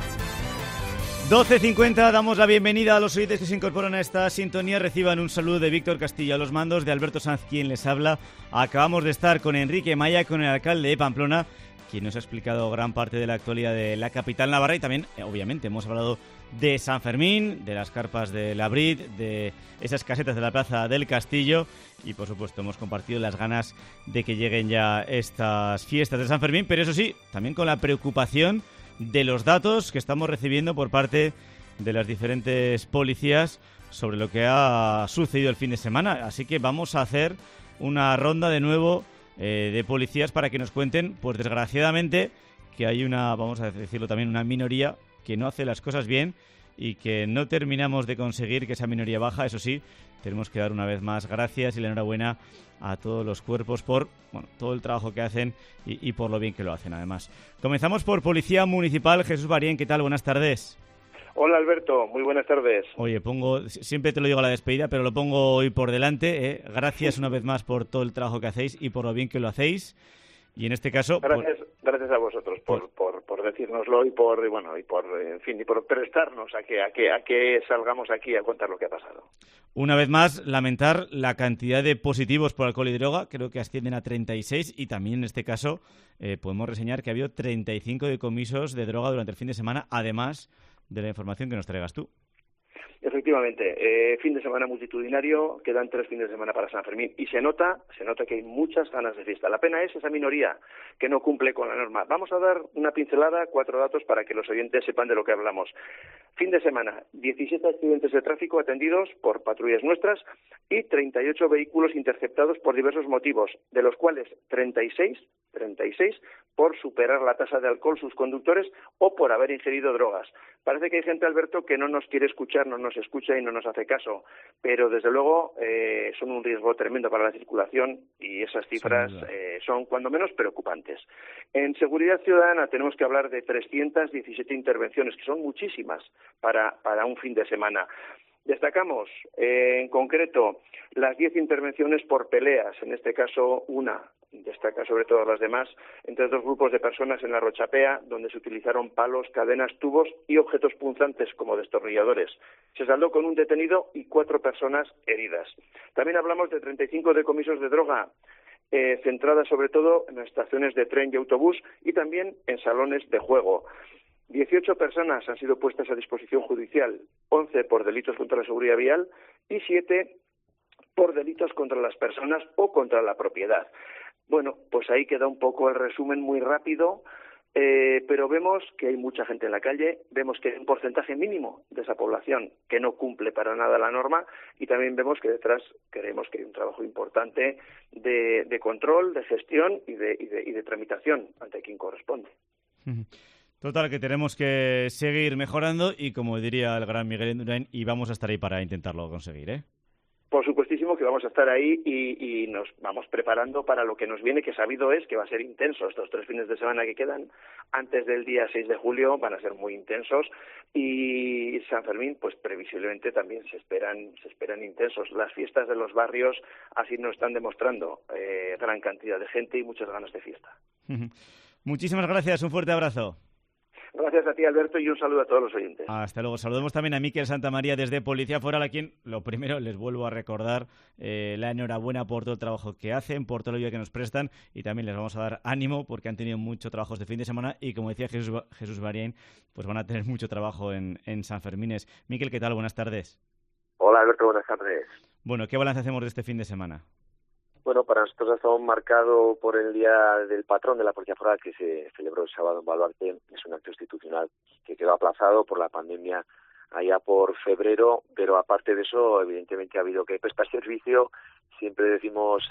Speaker 4: 12:50, damos la bienvenida a los oyentes que se incorporan a esta sintonía. Reciban un saludo de Víctor Castillo a los mandos, de Alberto Sanz, quien les habla. Acabamos de estar con Enrique Maya, con el alcalde de Pamplona, quien nos ha explicado gran parte de la actualidad de la capital navarra, y también, obviamente, hemos hablado de San Fermín, de las carpas de la Brit, de esas casetas de la Plaza del Castillo, y por supuesto hemos compartido las ganas de que lleguen ya estas fiestas de San Fermín, pero eso sí, también con la preocupación de los datos que estamos recibiendo por parte de las diferentes policías sobre lo que ha sucedido el fin de semana. Así que vamos a hacer una ronda de nuevo de policías para que nos cuenten, pues desgraciadamente, que hay una, vamos a decirlo también, una minoría que no hace las cosas bien y que no terminamos de conseguir que esa minoría baja. Eso sí, tenemos que dar una vez más gracias y la enhorabuena a todos los cuerpos por todo el trabajo que hacen y por lo bien que lo hacen, además. Comenzamos por Policía Municipal. Jesús Barien, ¿qué tal? Buenas tardes.
Speaker 23: Hola Alberto, muy buenas tardes.
Speaker 4: Oye, siempre te lo digo a la despedida, pero lo pongo hoy por delante. Gracias una vez más por todo el trabajo que hacéis y por lo bien que lo hacéis. Y en este caso...
Speaker 23: Gracias a vosotros por decírnoslo y por prestarnos a que salgamos aquí a contar lo que ha pasado.
Speaker 4: Una vez más, lamentar la cantidad de positivos por alcohol y droga, creo que ascienden a 36, y también en este caso podemos reseñar que ha habido 35 decomisos de droga durante el fin de semana, además de la información que nos traigas tú.
Speaker 23: Efectivamente, fin de semana multitudinario, quedan 3 fines de semana para San Fermín y se nota que hay muchas ganas de fiesta. La pena es esa minoría que no cumple con la norma. Vamos a dar una pincelada, 4 datos para que los oyentes sepan de lo que hablamos. Fin de semana, 17 accidentes de tráfico atendidos por patrullas nuestras y 38 vehículos interceptados por diversos motivos, de los cuales 36 por superar la tasa de alcohol sus conductores o por haber ingerido drogas. Parece que hay gente, Alberto, que no nos quiere escuchar, no nos escucha y no nos hace caso, pero desde luego son un riesgo tremendo para la circulación y esas cifras son cuando menos preocupantes. En seguridad ciudadana tenemos que hablar de 317 intervenciones, que son muchísimas para un fin de semana. Destacamos, en concreto, las 10 intervenciones por peleas, en este caso una destaca sobre todas las demás, entre 2 grupos de personas en la Rochapea, donde se utilizaron palos, cadenas, tubos y objetos punzantes como destornilladores. Se saldó con un detenido y 4 personas heridas. También hablamos de 35 decomisos de droga, centradas sobre todo en estaciones de tren y autobús y también en salones de juego. 18 personas han sido puestas a disposición judicial, 11 por delitos contra la seguridad vial y 7 por delitos contra las personas o contra la propiedad. Bueno, pues ahí queda un poco el resumen muy rápido, pero vemos que hay mucha gente en la calle, vemos que hay un porcentaje mínimo de esa población que no cumple para nada la norma y también vemos que detrás creemos que hay un trabajo importante de control, de gestión y de tramitación ante quien corresponde.
Speaker 4: Total, que tenemos que seguir mejorando y, como diría el gran Miguel Indurain, y vamos a estar ahí para intentarlo conseguir, ¿eh?
Speaker 23: Por supuestísimo que vamos a estar ahí y nos vamos preparando para lo que nos viene, que sabido es que va a ser intenso. Estos 3 fines de semana que quedan antes del día 6 de julio van a ser muy intensos y San Fermín, pues previsiblemente también se esperan intensos. Las fiestas de los barrios así nos están demostrando gran cantidad de gente y muchas ganas de fiesta.
Speaker 4: Muchísimas gracias, un fuerte abrazo.
Speaker 23: Gracias a ti, Alberto, y un saludo a todos los oyentes.
Speaker 4: Hasta luego. Saludemos también a Miquel Santamaría desde Policía Foral, a quien, lo primero, les vuelvo a recordar la enhorabuena por todo el trabajo que hacen, por todo el ayuda que nos prestan, y también les vamos a dar ánimo porque han tenido mucho trabajo este fin de semana y, como decía Jesús Barien, pues van a tener mucho trabajo en San Fermines. Miquel, ¿qué tal? Buenas tardes.
Speaker 23: Hola, Alberto, buenas tardes.
Speaker 4: Bueno, ¿qué balance hacemos de este fin de semana?
Speaker 23: Bueno, para nosotros ha estado marcado por el Día del Patrón de la Policía Foral, que se celebró el sábado en Baluarte. Es un acto institucional que quedó aplazado por la pandemia allá por febrero, pero aparte de eso, evidentemente ha habido que prestar servicio. Siempre decimos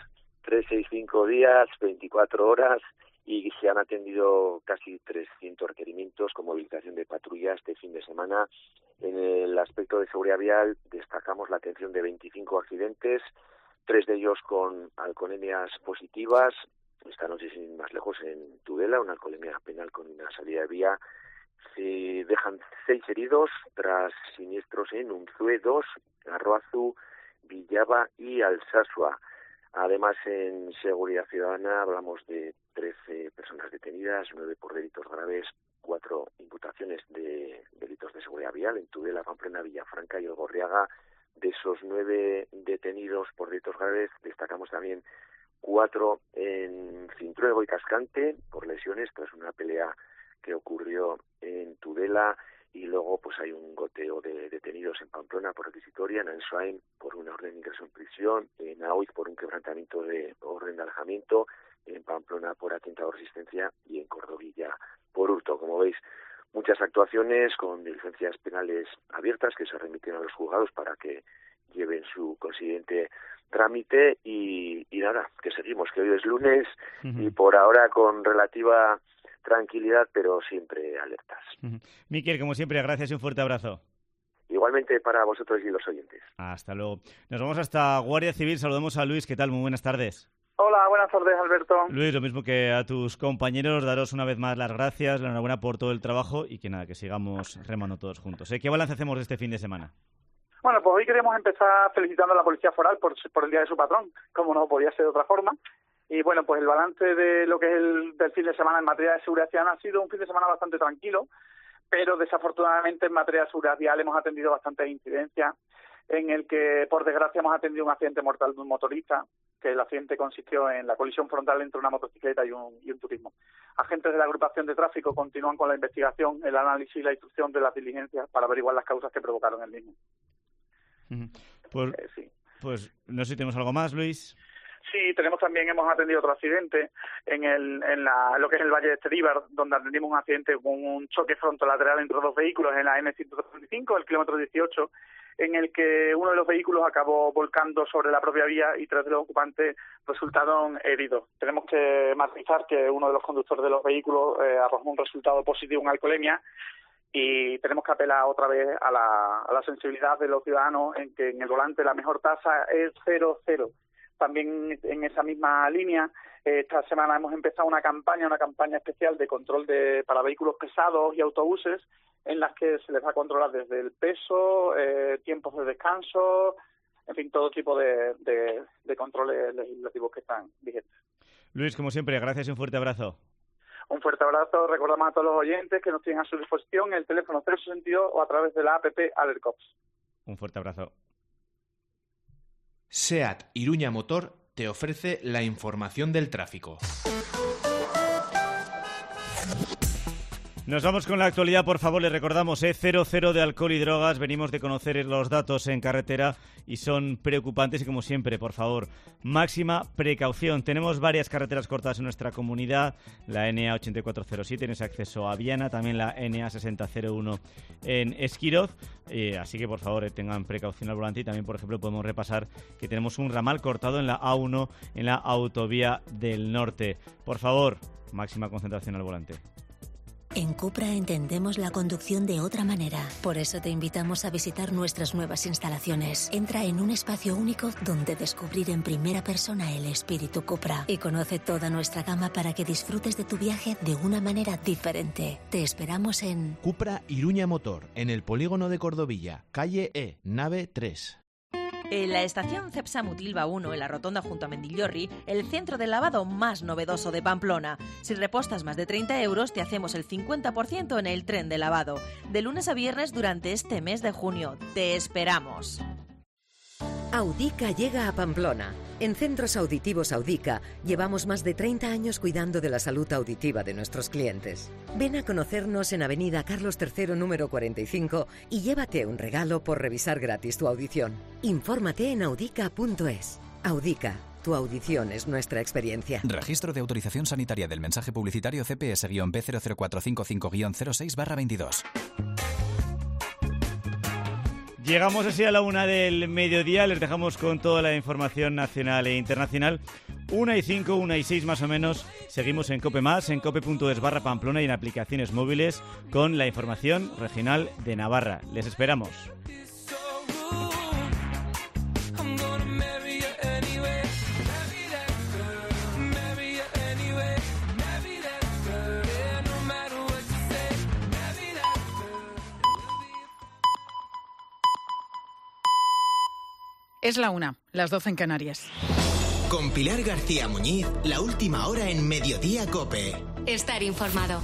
Speaker 23: 365 días, 24 horas, y se han atendido casi 300 requerimientos con movilización de patrullas este fin de semana. En el aspecto de seguridad vial destacamos la atención de 25 accidentes, 3 de ellos con alcoholemias positivas. Esta noche, sin más lejos, en Tudela, una alcoholemia penal con una salida de vía. Se dejan 6 heridos tras siniestros en Unzué 2, Arroazu, Villaba y Alsasua. Además, en seguridad ciudadana hablamos de 13 personas detenidas, 9 por delitos graves, 4 imputaciones de delitos de seguridad vial en Tudela, Pamplona, Villafranca y El Gorriaga. De esos 9 detenidos por delitos graves, destacamos también 4 en Cintruego y Cascante por lesiones tras una pelea que ocurrió en Tudela, y luego pues hay un goteo de detenidos en Pamplona por requisitoria, en Ansoain por una orden de ingreso en prisión, en Aoiz por un quebrantamiento de orden de alejamiento, en Pamplona por atentado de resistencia y en Cordovilla por hurto. Como veis, muchas actuaciones con diligencias penales abiertas que se remiten a los juzgados para que lleven su consiguiente trámite y nada, que seguimos, que hoy es lunes y por ahora con relativa tranquilidad, pero siempre alertas.
Speaker 4: Miquel, como siempre, gracias y un fuerte abrazo.
Speaker 23: Igualmente para vosotros y los oyentes.
Speaker 4: Hasta luego. Nos vamos hasta Guardia Civil, saludamos a Luis. ¿Qué tal? Muy buenas tardes.
Speaker 7: Hola, buenas tardes, Alberto.
Speaker 4: Luis, lo mismo que a tus compañeros, daros una vez más las gracias, la enhorabuena por todo el trabajo y que nada, que sigamos remando todos juntos. ¿Qué balance hacemos de este fin de semana?
Speaker 7: Bueno, pues hoy queremos empezar felicitando a la Policía Foral por el Día de su Patrón, como no podía ser de otra forma. Y bueno, pues el balance de lo que es del fin de semana en materia de seguridad ciudadana ha sido un fin de semana bastante tranquilo, pero desafortunadamente en materia de seguridad vial hemos atendido bastantes incidencias, en el que por desgracia hemos atendido un accidente mortal de un motorista, que el accidente consistió en la colisión frontal entre una motocicleta y un turismo. Agentes de la agrupación de tráfico continúan con la investigación, el análisis y la instrucción de las diligencias para averiguar las causas que provocaron el mismo.
Speaker 4: Pues no sé si tenemos algo más, Luis.
Speaker 7: Sí, hemos atendido otro accidente en lo que es el Valle de Esteríbar, donde atendimos un accidente con un choque frontolateral entre 2 vehículos en la N135, el kilómetro 18, en el que uno de los vehículos acabó volcando sobre la propia vía y 3 de los ocupantes resultaron heridos. Tenemos que matizar que uno de los conductores de los vehículos arrojó un resultado positivo en alcoholemia, y tenemos que apelar otra vez a la sensibilidad de los ciudadanos en que en el volante la mejor tasa es 0,0. También en esa misma línea, esta semana hemos empezado una campaña especial de control para vehículos pesados y autobuses, en las que se les va a controlar desde el peso, tiempos de descanso, en fin, todo tipo de controles legislativos que están vigentes.
Speaker 4: Luis, como siempre, gracias y un fuerte abrazo.
Speaker 7: Un fuerte abrazo. Recordamos a todos los oyentes que nos tienen a su disposición el teléfono 062 o a través de la app AlertCops.
Speaker 4: Un fuerte abrazo.
Speaker 8: SEAT Iruña Motor te ofrece la información del tráfico.
Speaker 4: Nos vamos con la actualidad, por favor, les recordamos, 0 de alcohol y drogas. Venimos de conocer los datos en carretera y son preocupantes y, como siempre, por favor, máxima precaución. Tenemos varias carreteras cortadas en nuestra comunidad, la NA 8407 en ese acceso a Viana, también la NA 6001 en Esquiroz, así que, por favor, tengan precaución al volante. Y también, por ejemplo, podemos repasar que tenemos un ramal cortado en la A1 en la autovía del norte. Por favor, máxima concentración al volante.
Speaker 9: En Cupra entendemos la conducción de otra manera. Por eso te invitamos a visitar nuestras nuevas instalaciones. Entra en un espacio único donde descubrir en primera persona el espíritu Cupra y conoce toda nuestra gama para que disfrutes de tu viaje de una manera diferente. Te esperamos en
Speaker 8: Cupra Iruña Motor, en el polígono de Cordovilla, calle E, nave 3.
Speaker 24: En la estación Cepsa Mutilva 1, en la rotonda junto a Mendillorri, el centro de lavado más novedoso de Pamplona. Si repostas más de 30 euros, te hacemos el 50% en el tren de lavado. De lunes a viernes durante este mes de junio. ¡Te esperamos!
Speaker 2: Audica llega a Pamplona.
Speaker 1: En Centros Auditivos Audica llevamos más de 30 años cuidando de la salud auditiva de nuestros clientes. Ven a conocernos en Avenida Carlos III, número 45 y llévate un regalo por revisar gratis tu audición. Infórmate en audica.es. Audica, tu audición es nuestra experiencia.
Speaker 10: Registro de autorización sanitaria del mensaje publicitario CPS-B00455-06/22.
Speaker 4: Llegamos así a la 1 del mediodía, les dejamos con toda la información nacional e internacional. 1:05, 1:06 más o menos, seguimos en COPE+, en cope.es/Pamplona y en aplicaciones móviles con la información regional de Navarra. Les esperamos.
Speaker 11: Es la 1, las 12 en Canarias.
Speaker 17: Con Pilar García Muñiz, la última hora en Mediodía COPE.
Speaker 16: Estar informado.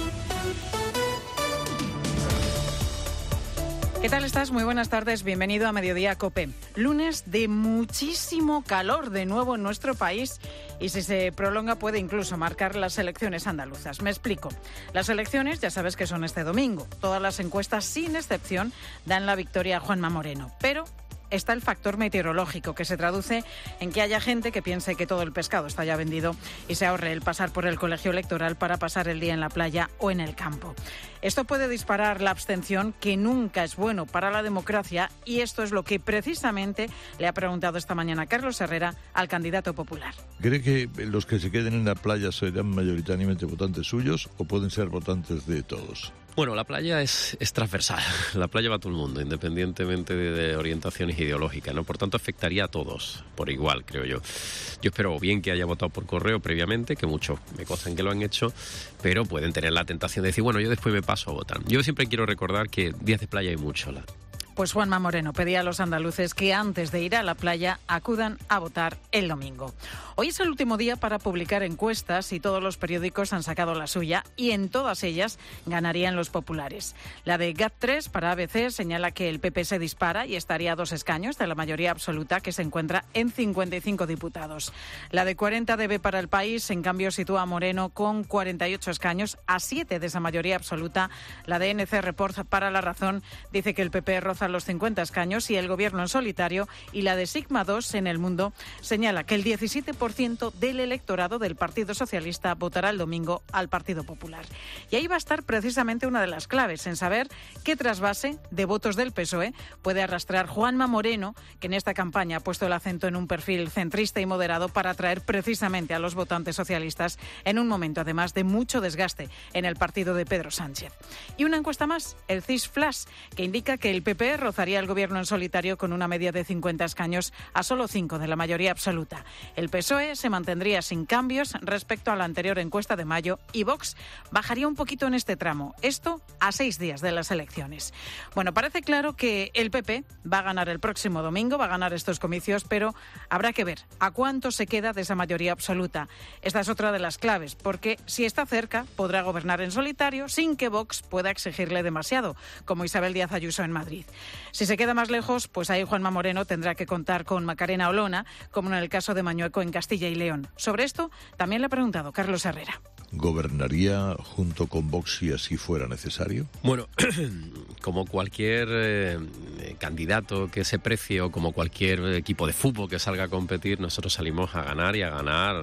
Speaker 11: ¿Qué tal estás? Muy buenas tardes, bienvenido a Mediodía COPE. Lunes de muchísimo calor de nuevo en nuestro país y si se prolonga puede incluso marcar las elecciones andaluzas. Me explico. Las elecciones ya sabes que son este domingo. Todas las encuestas, sin excepción, dan la victoria a Juanma Moreno, pero está el factor meteorológico, que se traduce en que haya gente que piense que todo el pescado está ya vendido y se ahorre el pasar por el colegio electoral para pasar el día en la playa o en el campo. Esto puede disparar la abstención, que nunca es bueno para la democracia, y esto es lo que precisamente le ha preguntado esta mañana Carlos Herrera al candidato popular.
Speaker 12: ¿Cree que los que se queden en la playa serán mayoritariamente votantes suyos o pueden ser votantes de todos?
Speaker 25: Bueno, la playa es transversal. La playa va a todo el mundo, independientemente de orientaciones ideológicas, ¿no? Por tanto, afectaría a todos por igual, creo yo. Yo espero bien que haya votado por correo previamente, que muchos me consta que lo han hecho, pero pueden tener la tentación de decir, bueno, yo después me paso a votar. Yo siempre quiero recordar que días de playa hay mucho.
Speaker 11: Pues Juanma Moreno pedía a los andaluces que antes de ir a la playa acudan a votar el domingo. Hoy es el último día para publicar encuestas y todos los periódicos han sacado la suya y en todas ellas ganarían los populares. La de GAT3 para ABC señala que el PP se dispara y estaría a 2 escaños de la mayoría absoluta, que se encuentra en 55 diputados. La de 40DB para El País, en cambio, sitúa a Moreno con 48 escaños, a 7 de esa mayoría absoluta. La de NC Report para La Razón dice que el PP roza los 50 escaños y el gobierno en solitario, y la de Sigma 2 en El Mundo señala que el 17% del electorado del Partido Socialista votará el domingo al Partido Popular. Y ahí va a estar precisamente una de las claves, en saber qué trasvase de votos del PSOE puede arrastrar Juanma Moreno, que en esta campaña ha puesto el acento en un perfil centrista y moderado para atraer precisamente a los votantes socialistas en un momento además de mucho desgaste en el partido de Pedro Sánchez. Y una encuesta más, el CIS Flash, que indica que el PP rozaría el gobierno en solitario con una media de 50 escaños a solo 5 de la mayoría absoluta. El PSOE se mantendría sin cambios respecto a la anterior encuesta de mayo y Vox bajaría un poquito en este tramo. Esto a 6 días de las elecciones. Bueno, parece claro que el PP va a ganar el próximo domingo, va a ganar estos comicios, pero habrá que ver a cuánto se queda de esa mayoría absoluta. Esta es otra de las claves, porque si está cerca podrá gobernar en solitario sin que Vox pueda exigirle demasiado, como Isabel Díaz Ayuso en Madrid. Si se queda más lejos, pues ahí Juanma Moreno tendrá que contar con Macarena Olona, como en el caso de Mañueco en Castilla y León. Sobre esto también le ha preguntado Carlos Herrera.
Speaker 12: ¿Gobernaría junto con Vox si así fuera necesario?
Speaker 25: Bueno, como cualquier candidato que se precie o como cualquier equipo de fútbol que salga a competir, nosotros salimos a ganar y a ganar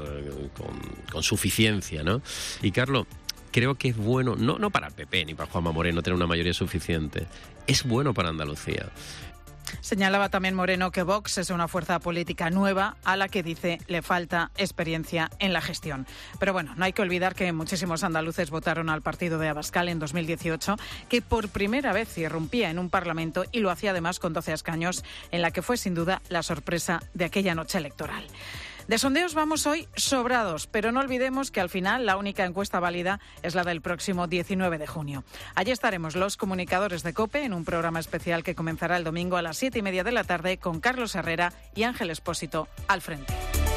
Speaker 25: con suficiencia, ¿no? Y Carlos, creo que es bueno, no para el PP ni para Juanma Moreno tener una mayoría suficiente, es bueno para Andalucía.
Speaker 11: Señalaba también Moreno que Vox es una fuerza política nueva a la que dice le falta experiencia en la gestión. Pero bueno, no hay que olvidar que muchísimos andaluces votaron al partido de Abascal en 2018, que por primera vez irrumpía en un parlamento y lo hacía además con 12 escaños, en la que fue sin duda la sorpresa de aquella noche electoral. De sondeos vamos hoy sobrados, pero no olvidemos que al final la única encuesta válida es la del próximo 19 de junio. Allí estaremos los comunicadores de COPE en un programa especial que comenzará el domingo a las 7:30 de la tarde con Carlos Herrera y Ángel Expósito al frente.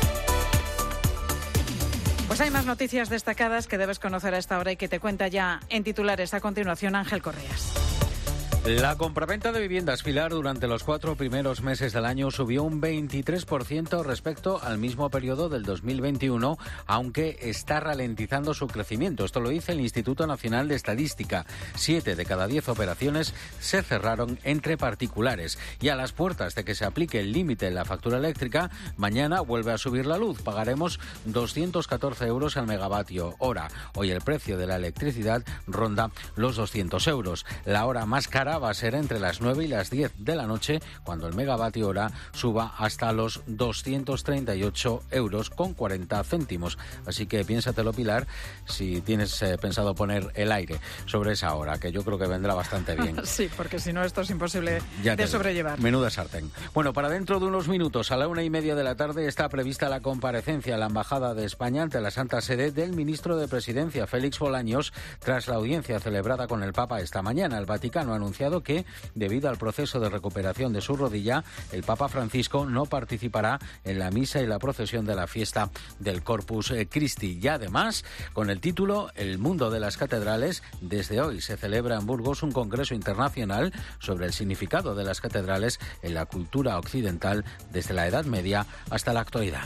Speaker 11: Pues hay más noticias destacadas que debes conocer a esta hora y que te cuenta ya en titulares a continuación Ángel Correas.
Speaker 5: La compraventa de viviendas, Pilar, durante los 4 primeros meses del año subió un 23% respecto al mismo periodo del 2021, aunque está ralentizando su crecimiento. Esto lo dice el Instituto Nacional de Estadística. 7 de cada 10 operaciones se cerraron entre particulares. Y a las puertas de que se aplique el límite en la factura eléctrica, mañana vuelve a subir la luz. Pagaremos 214 euros al megavatio hora. Hoy el precio de la electricidad ronda los 200 euros. La hora más cara va a ser entre las 9 y las 10 de la noche, cuando el megavatio hora suba hasta los 238 euros con 40 céntimos. Así que piénsatelo, Pilar, si tienes pensado poner el aire sobre esa hora, que yo creo que vendrá bastante bien.
Speaker 11: Sí, porque si no esto es imposible de sobrellevar.
Speaker 5: Menuda sartén. Bueno, para dentro de unos minutos, a la 1:30 de la tarde, está prevista la comparecencia en la Embajada de España ante la Santa Sede del ministro de Presidencia, Félix Bolaños, tras la audiencia celebrada con el Papa esta mañana. El Vaticano ha anunciado que, debido al proceso de recuperación de su rodilla, el Papa Francisco no participará en la misa y la procesión de la fiesta del Corpus Christi. Y además, con el título El mundo de las catedrales, desde hoy se celebra en Burgos un congreso internacional sobre el significado de las catedrales en la cultura occidental desde la Edad Media hasta la actualidad.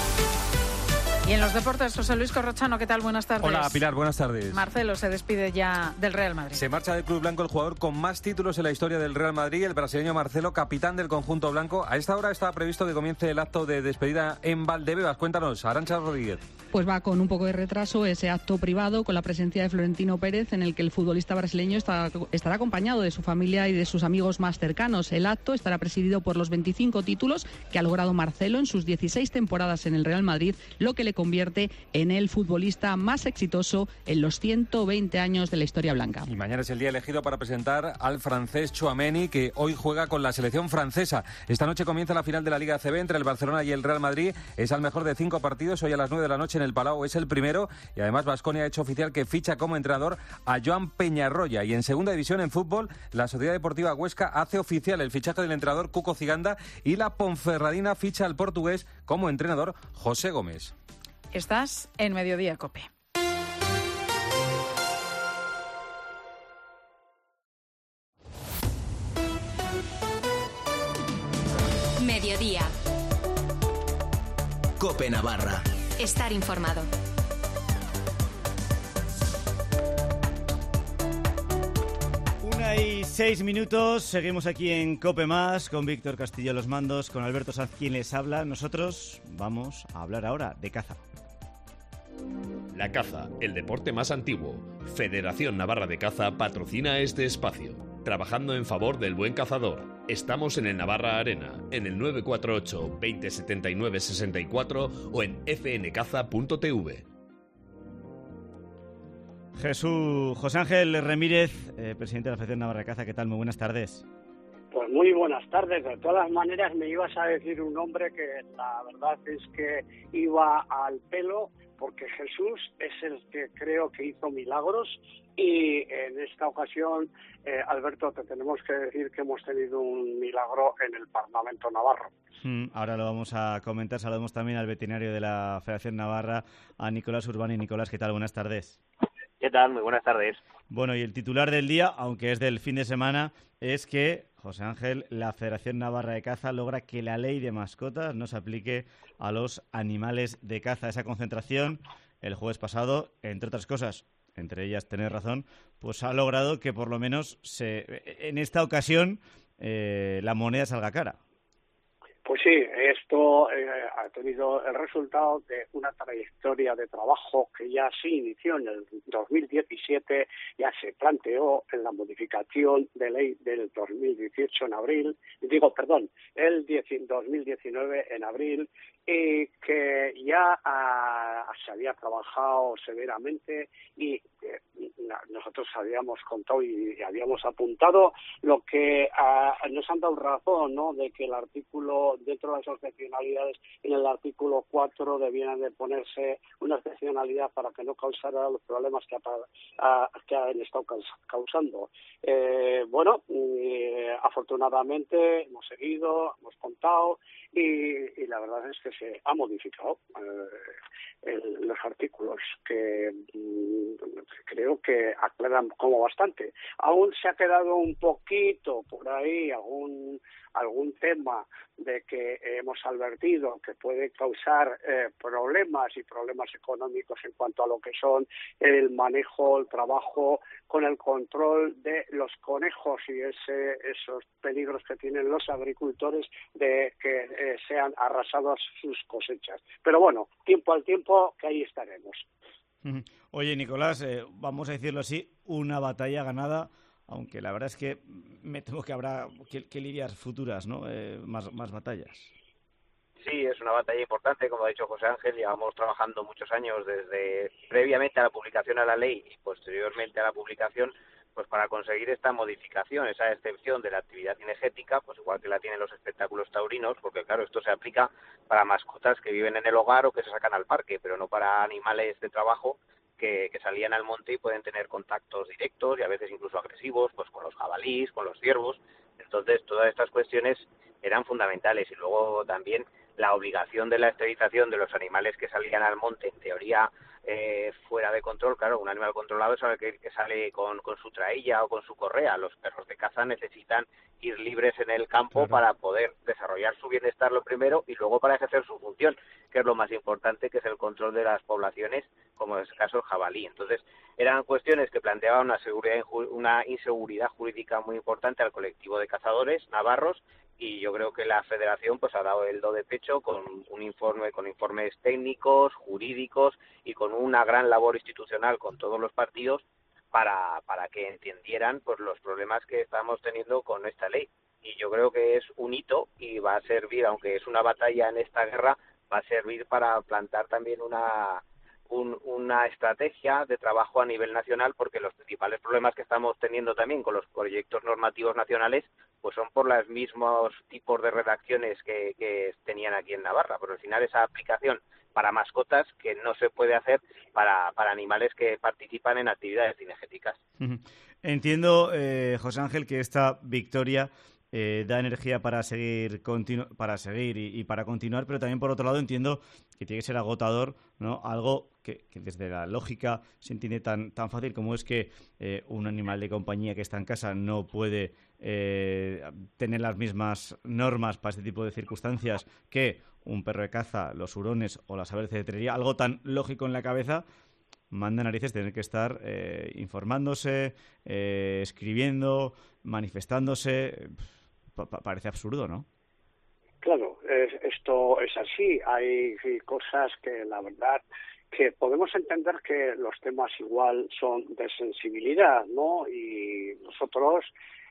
Speaker 11: Y en los deportes, José Luis Corrochano, ¿qué tal? Buenas tardes.
Speaker 13: Hola, Pilar, buenas tardes.
Speaker 11: Marcelo se despide ya del Real Madrid.
Speaker 13: Se marcha del club blanco el jugador con más títulos en la historia del Real Madrid, el brasileño Marcelo, capitán del conjunto blanco. A esta hora estaba previsto que comience el acto de despedida en Valdebebas. Cuéntanos, Arantxa Rodríguez.
Speaker 14: Pues va con un poco de retraso ese acto privado con la presencia de Florentino Pérez, en el que el futbolista brasileño estará acompañado de su familia y de sus amigos más cercanos. El acto estará presidido por los 25 títulos que ha logrado Marcelo en sus 16 temporadas en el Real Madrid, lo que le convierte en el futbolista más exitoso en los 120 años de la historia blanca.
Speaker 13: Y mañana es el día elegido para presentar al francés Tchouaméni, que hoy juega con la selección francesa. Esta noche comienza la final de la Liga ACB entre el Barcelona y el Real Madrid. Es al mejor de 5 partidos. Hoy a las 9 de la noche en el Palau es el primero. Y además Baskonia ha hecho oficial que ficha como entrenador a Joan Peñarroya. Y en segunda división en fútbol, la Sociedad Deportiva Huesca hace oficial el fichaje del entrenador Cuco Ciganda y la Ponferradina ficha al portugués como entrenador José Gómez.
Speaker 11: Estás en Mediodía COPE.
Speaker 16: Mediodía.
Speaker 17: COPE Navarra.
Speaker 16: Estar informado.
Speaker 4: Una y 6 minutos, seguimos aquí en COPE Más, con Víctor Castillo a los mandos, con Alberto Sanz quien les habla. Nosotros vamos a hablar ahora de caza.
Speaker 15: La caza, el deporte más antiguo. Federación Navarra de Caza patrocina este espacio. Trabajando en favor del buen cazador. Estamos en el Navarra Arena, en el 948 20 79 64 o en fncaza.tv.
Speaker 4: José Ángel Ramírez, presidente de la Federación Navarra de Caza, ¿qué tal? Muy buenas tardes.
Speaker 18: Pues muy buenas tardes. De todas maneras me ibas a decir un nombre que la verdad es que iba al pelo, porque Jesús es el que creo que hizo milagros y en esta ocasión, Alberto, te tenemos que decir que hemos tenido un milagro en el Parlamento Navarro.
Speaker 4: Ahora lo vamos a comentar. Saludamos también al veterinario de la Federación Navarra, a Nicolás Urbani. Nicolás, ¿qué tal? Buenas tardes.
Speaker 26: ¿Qué tal? Muy buenas tardes.
Speaker 4: Bueno, y el titular del día, aunque es del fin de semana, es que, José Ángel, la Federación Navarra de Caza logra que la ley de mascotas no se aplique a los animales de caza. Esa concentración, el jueves pasado, entre otras cosas, entre ellas tener razón, pues ha logrado que por lo menos en esta ocasión la moneda salga cara.
Speaker 18: Pues sí, esto ha tenido el resultado de una trayectoria de trabajo que ya se inició en el 2017, ya se planteó en la modificación de ley del 2018 en abril, el 2019 en abril, y que ya se había trabajado severamente y nosotros habíamos contado y habíamos apuntado lo que nos han dado razón, ¿no?, de que el artículo, dentro de las excepcionalidades, en el artículo 4 debieran de ponerse una excepcionalidad para que no causara los problemas que han estado causando. Afortunadamente hemos seguido, hemos contado y la verdad es que se ha modificado los artículos que creo que aclaran como bastante. Aún se ha quedado un poquito por ahí algún tema de que hemos advertido que puede causar problemas y problemas económicos en cuanto a lo que son el manejo, el trabajo con el control de los conejos y esos peligros que tienen los agricultores de que sean arrasadas sus cosechas. Pero bueno, tiempo al tiempo, que ahí estaremos.
Speaker 4: Oye, Nicolás, vamos a decirlo así, una batalla ganada, aunque la verdad es que me temo que habrá que lidiar futuras, ¿no? Más batallas.
Speaker 26: Sí, es una batalla importante, como ha dicho José Ángel. Llevamos trabajando muchos años desde previamente a la publicación a la ley y posteriormente a la publicación, pues para conseguir esta modificación, esa excepción de la actividad cinegética, pues igual que la tienen los espectáculos taurinos, porque claro, esto se aplica para mascotas que viven en el hogar o que se sacan al parque, pero no para animales de trabajo que salían al monte y pueden tener contactos directos y a veces incluso agresivos, pues con los jabalíes, con los ciervos. Entonces, todas estas cuestiones eran fundamentales. Y luego también la obligación de la esterilización de los animales que salían al monte, en teoría fuera de control. Claro, un animal controlado es el que sale con su trailla o con su correa. Los perros de caza necesitan ir libres en el campo, claro, para poder desarrollar su bienestar lo primero y luego para ejercer su función, que es lo más importante, que es el control de las poblaciones, como en este caso el jabalí. Entonces, eran cuestiones que planteaban una inseguridad jurídica muy importante al colectivo de cazadores navarros, y yo creo que la Federación pues ha dado el do de pecho con un informe, con informes técnicos, jurídicos y con una gran labor institucional con todos los partidos para que entendieran pues los problemas que estamos teniendo con esta ley. Y yo creo que es un hito y va a servir, aunque es una batalla en esta guerra, va a servir para plantar también una estrategia de trabajo a nivel nacional, porque los principales problemas que estamos teniendo también con los proyectos normativos nacionales pues son por los mismos tipos de redacciones que tenían aquí en Navarra, pero al final esa aplicación para mascotas que no se puede hacer para animales que participan en actividades cinegéticas.
Speaker 4: Entiendo, José Ángel, que esta victoria da energía para seguir y para continuar, pero también por otro lado entiendo que tiene que ser agotador, ¿no? Algo que desde la lógica se entiende tan fácil como es que un animal de compañía que está en casa no puede tener las mismas normas para este tipo de circunstancias que un perro de caza, los hurones o las aves de cetrería. Algo tan lógico en la cabeza manda narices tener que estar informándose, escribiendo, manifestándose. Parece absurdo, ¿no?
Speaker 18: Claro, esto es así. Hay cosas que la verdad que podemos entender que los temas igual son de sensibilidad, ¿no? Y nosotros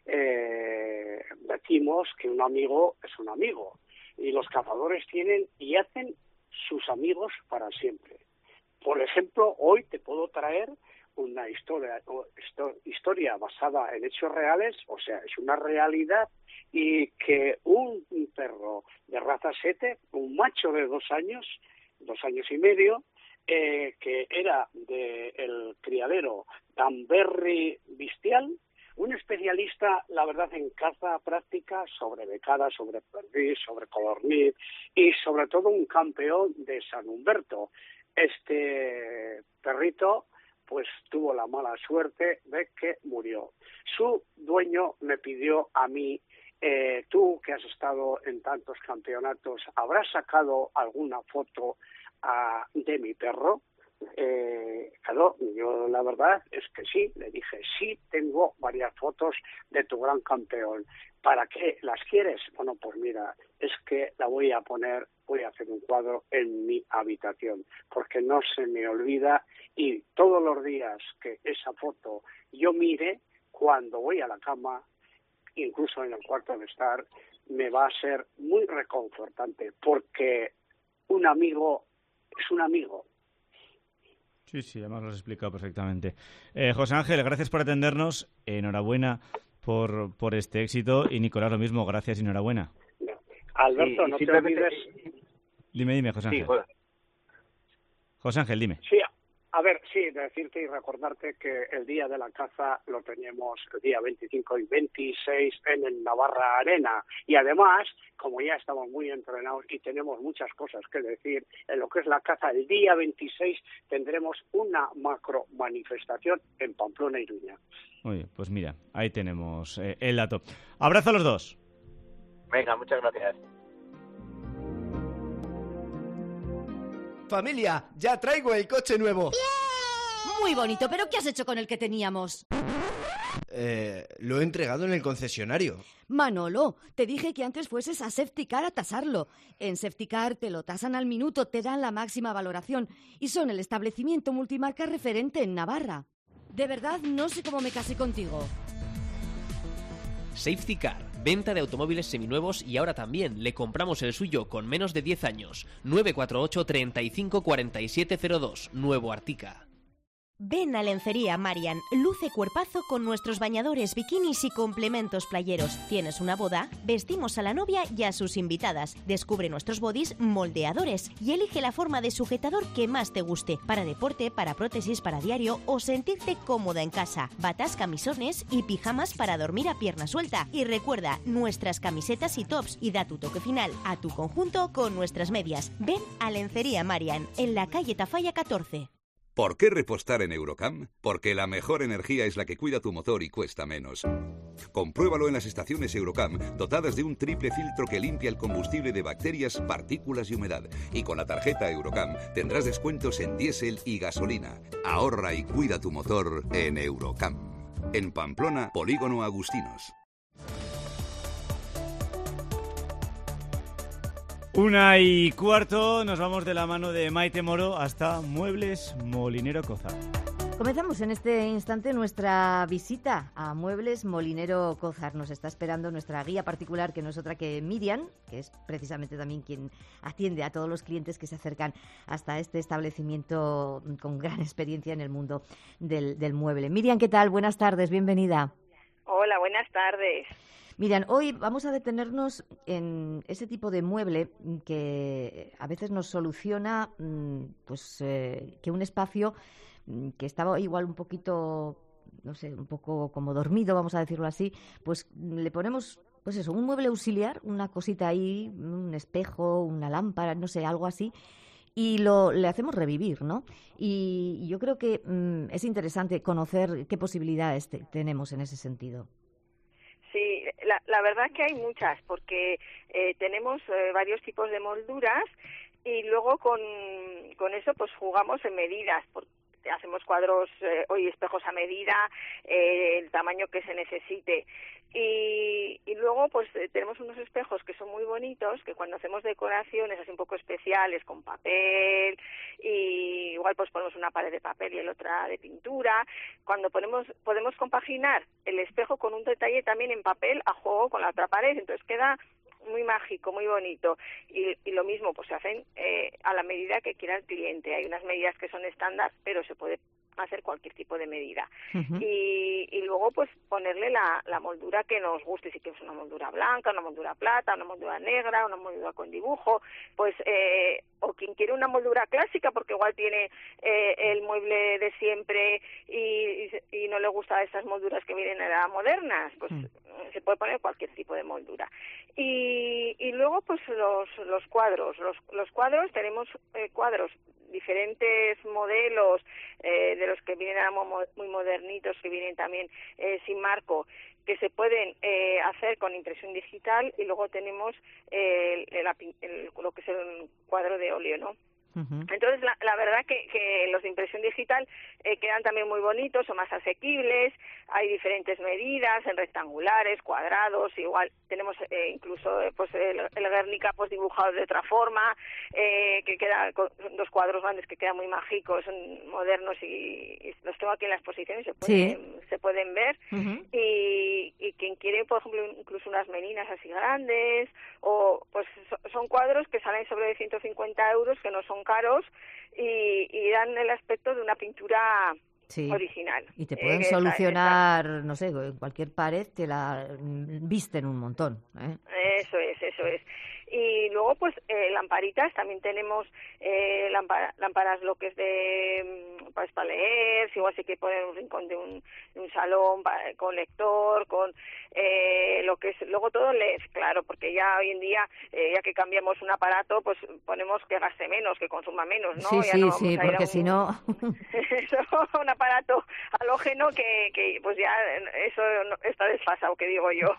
Speaker 18: decimos que un amigo es un amigo y los cazadores tienen y hacen sus amigos para siempre. Por ejemplo, hoy te puedo traer una historia basada en hechos reales, o sea, es una realidad, y que un perro de raza Sete, un macho de 2 años y medio, que era del criadero Danberry Bistial, un especialista, la verdad, en caza práctica sobre becada, sobre perdiz, sobre codorniz y sobre todo un campeón de San Humberto. Este perrito pues tuvo la mala suerte de que murió. Su dueño me pidió a mí, tú que has estado en tantos campeonatos, ¿habrás sacado alguna foto de mi perro? Claro, yo la verdad es que sí, le dije, sí, tengo varias fotos de tu gran campeón. ¿Para qué las quieres? Bueno, pues mira, es que la voy a hacer un cuadro en mi habitación, porque no se me olvida, y todos los días que esa foto yo mire, cuando voy a la cama, incluso en el cuarto de estar, me va a ser muy reconfortante, porque un amigo es un amigo.
Speaker 4: Sí, además lo has explicado perfectamente. José Ángel, gracias por atendernos. Enhorabuena por este éxito. Y Nicolás, lo mismo, gracias y enhorabuena.
Speaker 18: Alberto, no te olvides.
Speaker 4: Dime, José Ángel.
Speaker 26: Sí,
Speaker 4: José Ángel, dime.
Speaker 18: Sí, A ver, sí, decirte y recordarte que el Día de la Caza lo tenemos el día 25 y 26 en el Navarra Arena. Y además, como ya estamos muy entrenados y tenemos muchas cosas que decir, en lo que es la caza, el día 26 tendremos una macro manifestación en Pamplona y Iruña.
Speaker 4: Oye, pues mira, ahí tenemos el dato. Abrazo a los dos.
Speaker 26: Venga, muchas gracias.
Speaker 3: Familia, ya traigo el coche nuevo.
Speaker 6: Muy bonito, pero ¿qué has hecho con el que teníamos?
Speaker 3: Lo he entregado en el concesionario.
Speaker 6: Manolo, te dije que antes fueses a Safetycar a tasarlo. En Safetycar te lo tasan al minuto, te dan la máxima valoración y son el establecimiento multimarca referente en Navarra. De verdad, no sé cómo me casé contigo.
Speaker 19: Safetycar, venta de automóviles seminuevos y ahora también le compramos el suyo con menos de 10 años. 948 35 47 02, Nuevo Artica.
Speaker 24: Ven a Lencería Marian, luce cuerpazo con nuestros bañadores, bikinis y complementos playeros. ¿Tienes una boda? Vestimos a la novia y a sus invitadas. Descubre nuestros bodys moldeadores y elige la forma de sujetador que más te guste, para deporte, para prótesis, para diario o sentirte cómoda en casa. Batas, camisones y pijamas para dormir a pierna suelta. Y recuerda, nuestras camisetas y tops, y da tu toque final a tu conjunto con nuestras medias. Ven a Lencería Marian, en la calle Tafalla 14.
Speaker 20: ¿Por qué repostar en Eurocam? Porque la mejor energía es la que cuida tu motor y cuesta menos. Compruébalo en las estaciones Eurocam, dotadas de un triple filtro que limpia el combustible de bacterias, partículas y humedad. Y con la tarjeta Eurocam tendrás descuentos en diésel y gasolina. Ahorra y cuida tu motor en Eurocam. En Pamplona, Polígono Agustinos.
Speaker 4: 1:15, nos vamos de la mano de Maite Moro hasta Muebles Molinero Cózar.
Speaker 21: Comenzamos en este instante nuestra visita a Muebles Molinero Cózar. Nos está esperando nuestra guía particular, que no es otra que Miriam, que es precisamente también quien atiende a todos los clientes que se acercan hasta este establecimiento con gran experiencia en el mundo del mueble. Miriam, ¿qué tal? Buenas tardes, bienvenida.
Speaker 22: Hola, buenas tardes.
Speaker 21: Miriam, hoy vamos a detenernos en ese tipo de mueble que a veces nos soluciona que un espacio que estaba igual un poquito, no sé, un poco como dormido, vamos a decirlo así, pues le ponemos, pues eso, un mueble auxiliar, una cosita ahí, un espejo, una lámpara, no sé, algo así, y le hacemos revivir, ¿no? Y yo creo que es interesante conocer qué posibilidades tenemos en ese sentido.
Speaker 22: Sí, la verdad es que hay muchas, porque tenemos varios tipos de molduras y luego con eso pues jugamos en medidas, hacemos cuadros y espejos a medida, el tamaño que se necesite. Y luego pues tenemos unos espejos que son muy bonitos, que cuando hacemos decoraciones así un poco especiales con papel, y igual pues ponemos una pared de papel y la otra de pintura, cuando podemos compaginar el espejo con un detalle también en papel a juego con la otra pared, entonces queda muy mágico, muy bonito. Y lo mismo, pues se hacen a la medida que quiera el cliente. Hay unas medidas que son estándar, pero se puede hacer cualquier tipo de medida. Uh-huh. Y luego pues ponerle la moldura que nos guste, si quieres una moldura blanca, una moldura plata, una moldura negra, una moldura con dibujo, pues o quien quiere una moldura clásica porque igual tiene el mueble de siempre y no le gusta esas molduras que vienen ahora modernas, pues se puede poner cualquier tipo de moldura. Y luego pues los cuadros. Los cuadros, tenemos cuadros, diferentes modelos, de los que vienen muy modernitos, que vienen también sin marco, que se pueden hacer con impresión digital, y luego tenemos lo que es el cuadro de óleo, ¿no? Uh-huh. Entonces, la verdad que los de impresión digital quedan también muy bonitos, son más asequibles, hay diferentes medidas, en rectangulares, cuadrados, igual tenemos incluso pues el Guernica pues dibujado de otra forma, que queda con dos cuadros grandes que quedan muy mágicos, son modernos y los tengo aquí en la exposición y se pueden ver. Uh-huh. Y quien quiere, por ejemplo, incluso unas meninas así grandes, o pues son cuadros que salen sobre 150 euros, que no son caros y dan el aspecto de una pintura original.
Speaker 21: Y te pueden solucionar, no sé, en cualquier pared te la visten un montón.
Speaker 22: Eso es. Y luego, pues, lamparitas, también tenemos lámparas bloques pues para leer, si igual se quiere poner un rincón de un salón con lector, con lo que es luego todo LED, claro, porque ya hoy en día ya que cambiamos un aparato, pues ponemos que gaste menos, que consuma menos, ¿no?
Speaker 21: Sí, porque si no
Speaker 22: un aparato halógeno que pues ya eso está desfasado, que digo yo.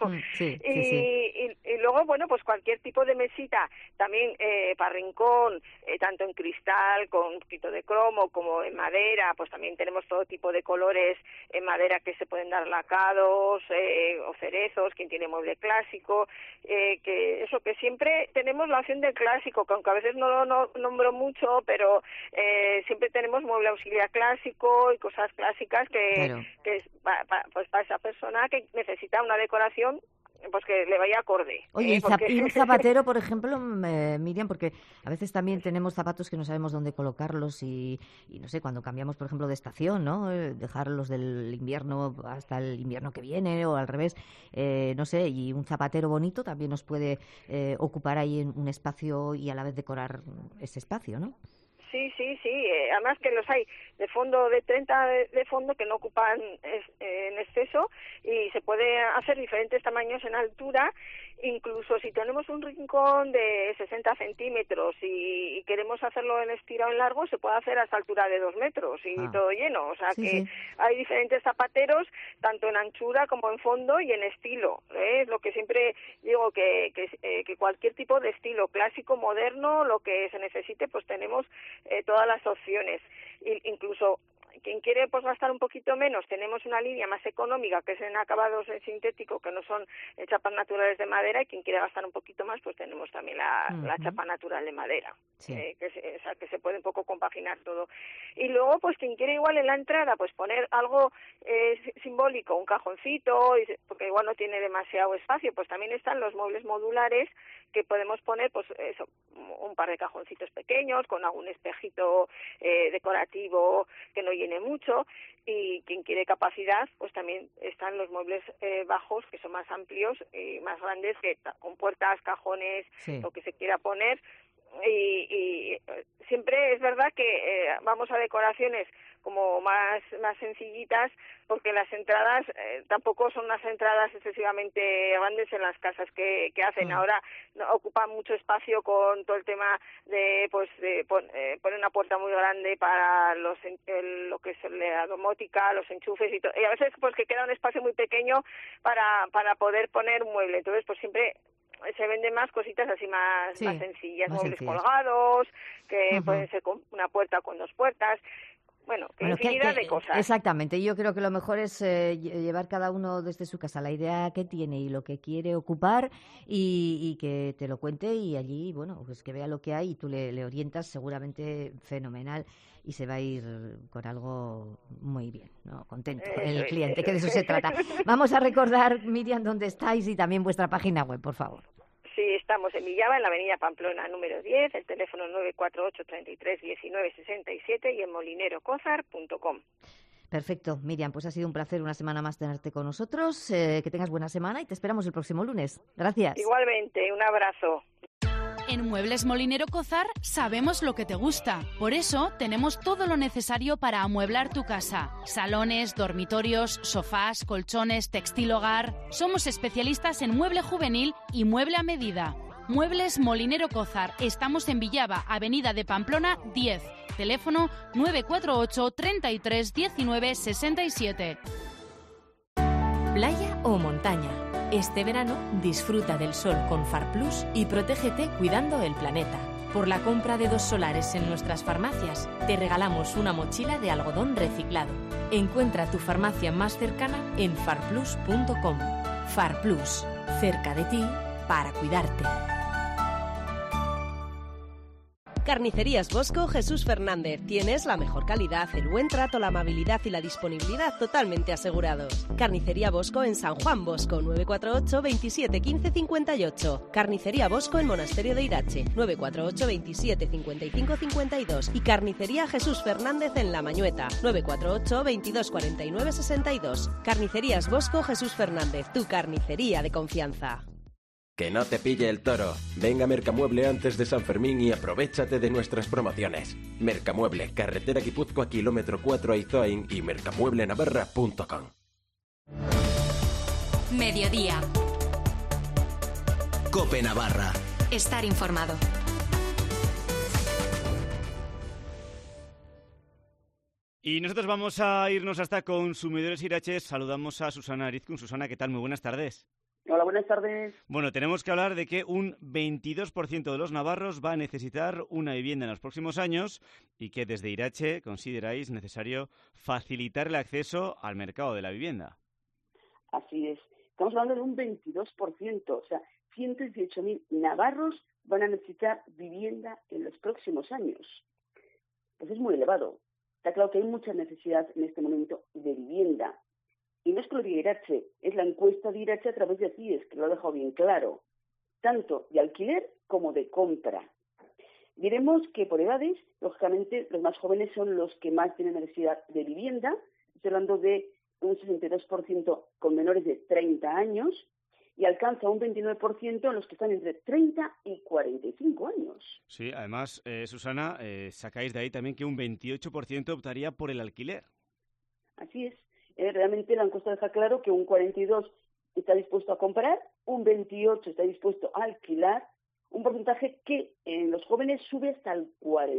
Speaker 22: Y luego, bueno, pues cualquier tipo de mesita, también para rincón, tanto en cristal, con un poquito de cromo, como en madera, pues también tenemos todo tipo de colores en madera que se pueden dar lacados o cerezos, quien tiene mueble clásico, que eso, que siempre tenemos la opción del clásico, que aunque a veces no lo nombro mucho, pero siempre tenemos mueble auxiliar clásico y cosas clásicas que es pues para esa persona que necesita una decoración pues que le vaya acorde.
Speaker 21: Oye, y un zapatero, por ejemplo, Miriam, porque a veces también tenemos zapatos que no sabemos dónde colocarlos y no sé, cuando cambiamos, por ejemplo, de estación, ¿no? Dejarlos del invierno hasta el invierno que viene o al revés, no sé, y un zapatero bonito también nos puede ocupar ahí en un espacio y a la vez decorar ese espacio, ¿no?
Speaker 22: Sí, además que los hay de fondo de 30 de fondo que no ocupan en exceso y se puede hacer diferentes tamaños en altura, incluso si tenemos un rincón de 60 centímetros y queremos hacerlo en estirado en largo, se puede hacer hasta altura de 2 metros y todo lleno, o sea hay diferentes zapateros tanto en anchura como en fondo y en estilo, es lo que siempre digo que cualquier tipo de estilo clásico, moderno, lo que se necesite, pues tenemos todas las opciones. Incluso quien quiere pues gastar un poquito menos, tenemos una línea más económica que es en acabados en sintético, que no son chapas naturales de madera, y quien quiere gastar un poquito más, pues tenemos también la chapa natural de madera, que se puede un poco compaginar todo. Y luego, pues quien quiere igual en la entrada, pues poner algo simbólico, un cajoncito, porque igual no tiene demasiado espacio, pues también están los muebles modulares que podemos poner, pues eso, un par de cajoncitos pequeños con algún espejito decorativo que no llene mucho, y quien quiere capacidad, pues también están los muebles bajos, que son más amplios y más grandes, que con puertas, cajones, lo que se quiera poner. Y siempre es verdad que vamos a decoraciones como más sencillitas, porque las entradas tampoco son unas entradas excesivamente grandes en las casas que hacen. Ahora ocupan mucho espacio con todo el tema de poner una puerta muy grande para lo que es la domótica, los enchufes y todo, y a veces pues que queda un espacio muy pequeño para poder poner un mueble. Entonces pues siempre se venden más cositas así más sencillas, muebles colgados, que pueden ser con una puerta o con 2 puertas. Bueno, infinidad de cosas.
Speaker 21: Exactamente. Yo creo que lo mejor es llevar cada uno desde su casa la idea que tiene y lo que quiere ocupar, y que te lo cuente, y allí, bueno, pues que vea lo que hay y tú le orientas seguramente fenomenal, y se va a ir con algo muy bien, ¿no? Contento el cliente, que de eso se trata. Vamos a recordar, Miriam, dónde estáis y también vuestra página web, por favor.
Speaker 22: Sí, estamos en Villava, en la avenida Pamplona número 10, el teléfono 948 33 19 67 y en molinerocozar.com.
Speaker 21: Perfecto, Miriam, pues ha sido un placer una semana más tenerte con nosotros. Que tengas buena semana y te esperamos el próximo lunes. Gracias.
Speaker 22: Igualmente, un abrazo.
Speaker 1: En Muebles Molinero Cozar sabemos lo que te gusta. Por eso tenemos todo lo necesario para amueblar tu casa. Salones, dormitorios, sofás, colchones, textil hogar. Somos especialistas en mueble juvenil y mueble a medida. Muebles Molinero Cozar. Estamos en Villava, avenida de Pamplona 10. Teléfono 948 33 19 67.
Speaker 24: ¿Playa o montaña? Este verano disfruta del sol con FarPlus y protégete cuidando el planeta. Por la compra de 2 solares en nuestras farmacias, te regalamos una mochila de algodón reciclado. Encuentra tu farmacia más cercana en farplus.com. FarPlus, cerca de ti para cuidarte.
Speaker 2: Carnicerías Bosco Jesús Fernández. Tienes la mejor calidad, el buen trato, la amabilidad y la disponibilidad totalmente asegurados. Carnicería Bosco en San Juan Bosco, 948 27 15 58. Carnicería Bosco en Monasterio de Irache, 948 27 55 52. Y Carnicería Jesús Fernández en La Mañueta, 948 22 49 62. Carnicerías Bosco Jesús Fernández, tu carnicería de confianza.
Speaker 7: Que no te pille el toro. Ven a Mercamueble antes de San Fermín y aprovéchate de nuestras promociones. Mercamueble, carretera Guipúzcoa, kilómetro 4 a Izoain y mercamueblenavarra.com.
Speaker 16: Mediodía.
Speaker 17: COPE Navarra.
Speaker 16: Estar informado.
Speaker 4: Y nosotros vamos a irnos hasta Consumidores Irache. Saludamos a Susana Arizkun. Susana, ¿qué tal? Muy buenas tardes.
Speaker 8: Hola, buenas tardes.
Speaker 4: Bueno, tenemos que hablar de que un 22% de los navarros va a necesitar una vivienda en los próximos años y que desde Irache consideráis necesario facilitar el acceso al mercado de la vivienda.
Speaker 8: Así es. Estamos hablando de un 22%, o sea, 118.000 navarros van a necesitar vivienda en los próximos años. Pues es muy elevado. Está claro que hay mucha necesidad en este momento de vivienda. Y no es que lo diga Irache, es la encuesta de Irache a través de CIES, que lo ha dejado bien claro, tanto de alquiler como de compra. Diremos que por edades, lógicamente, los más jóvenes son los que más tienen necesidad de vivienda. Estoy hablando de un 62% con menores de 30 años y alcanza un 29% en los que están entre 30 y 45 años.
Speaker 4: Sí, además, Susana, sacáis de ahí también que un 28% optaría por el alquiler.
Speaker 8: Así es. Realmente la encuesta deja claro que un 42% está dispuesto a comprar, un 28% está dispuesto a alquilar, un porcentaje que en los jóvenes sube hasta el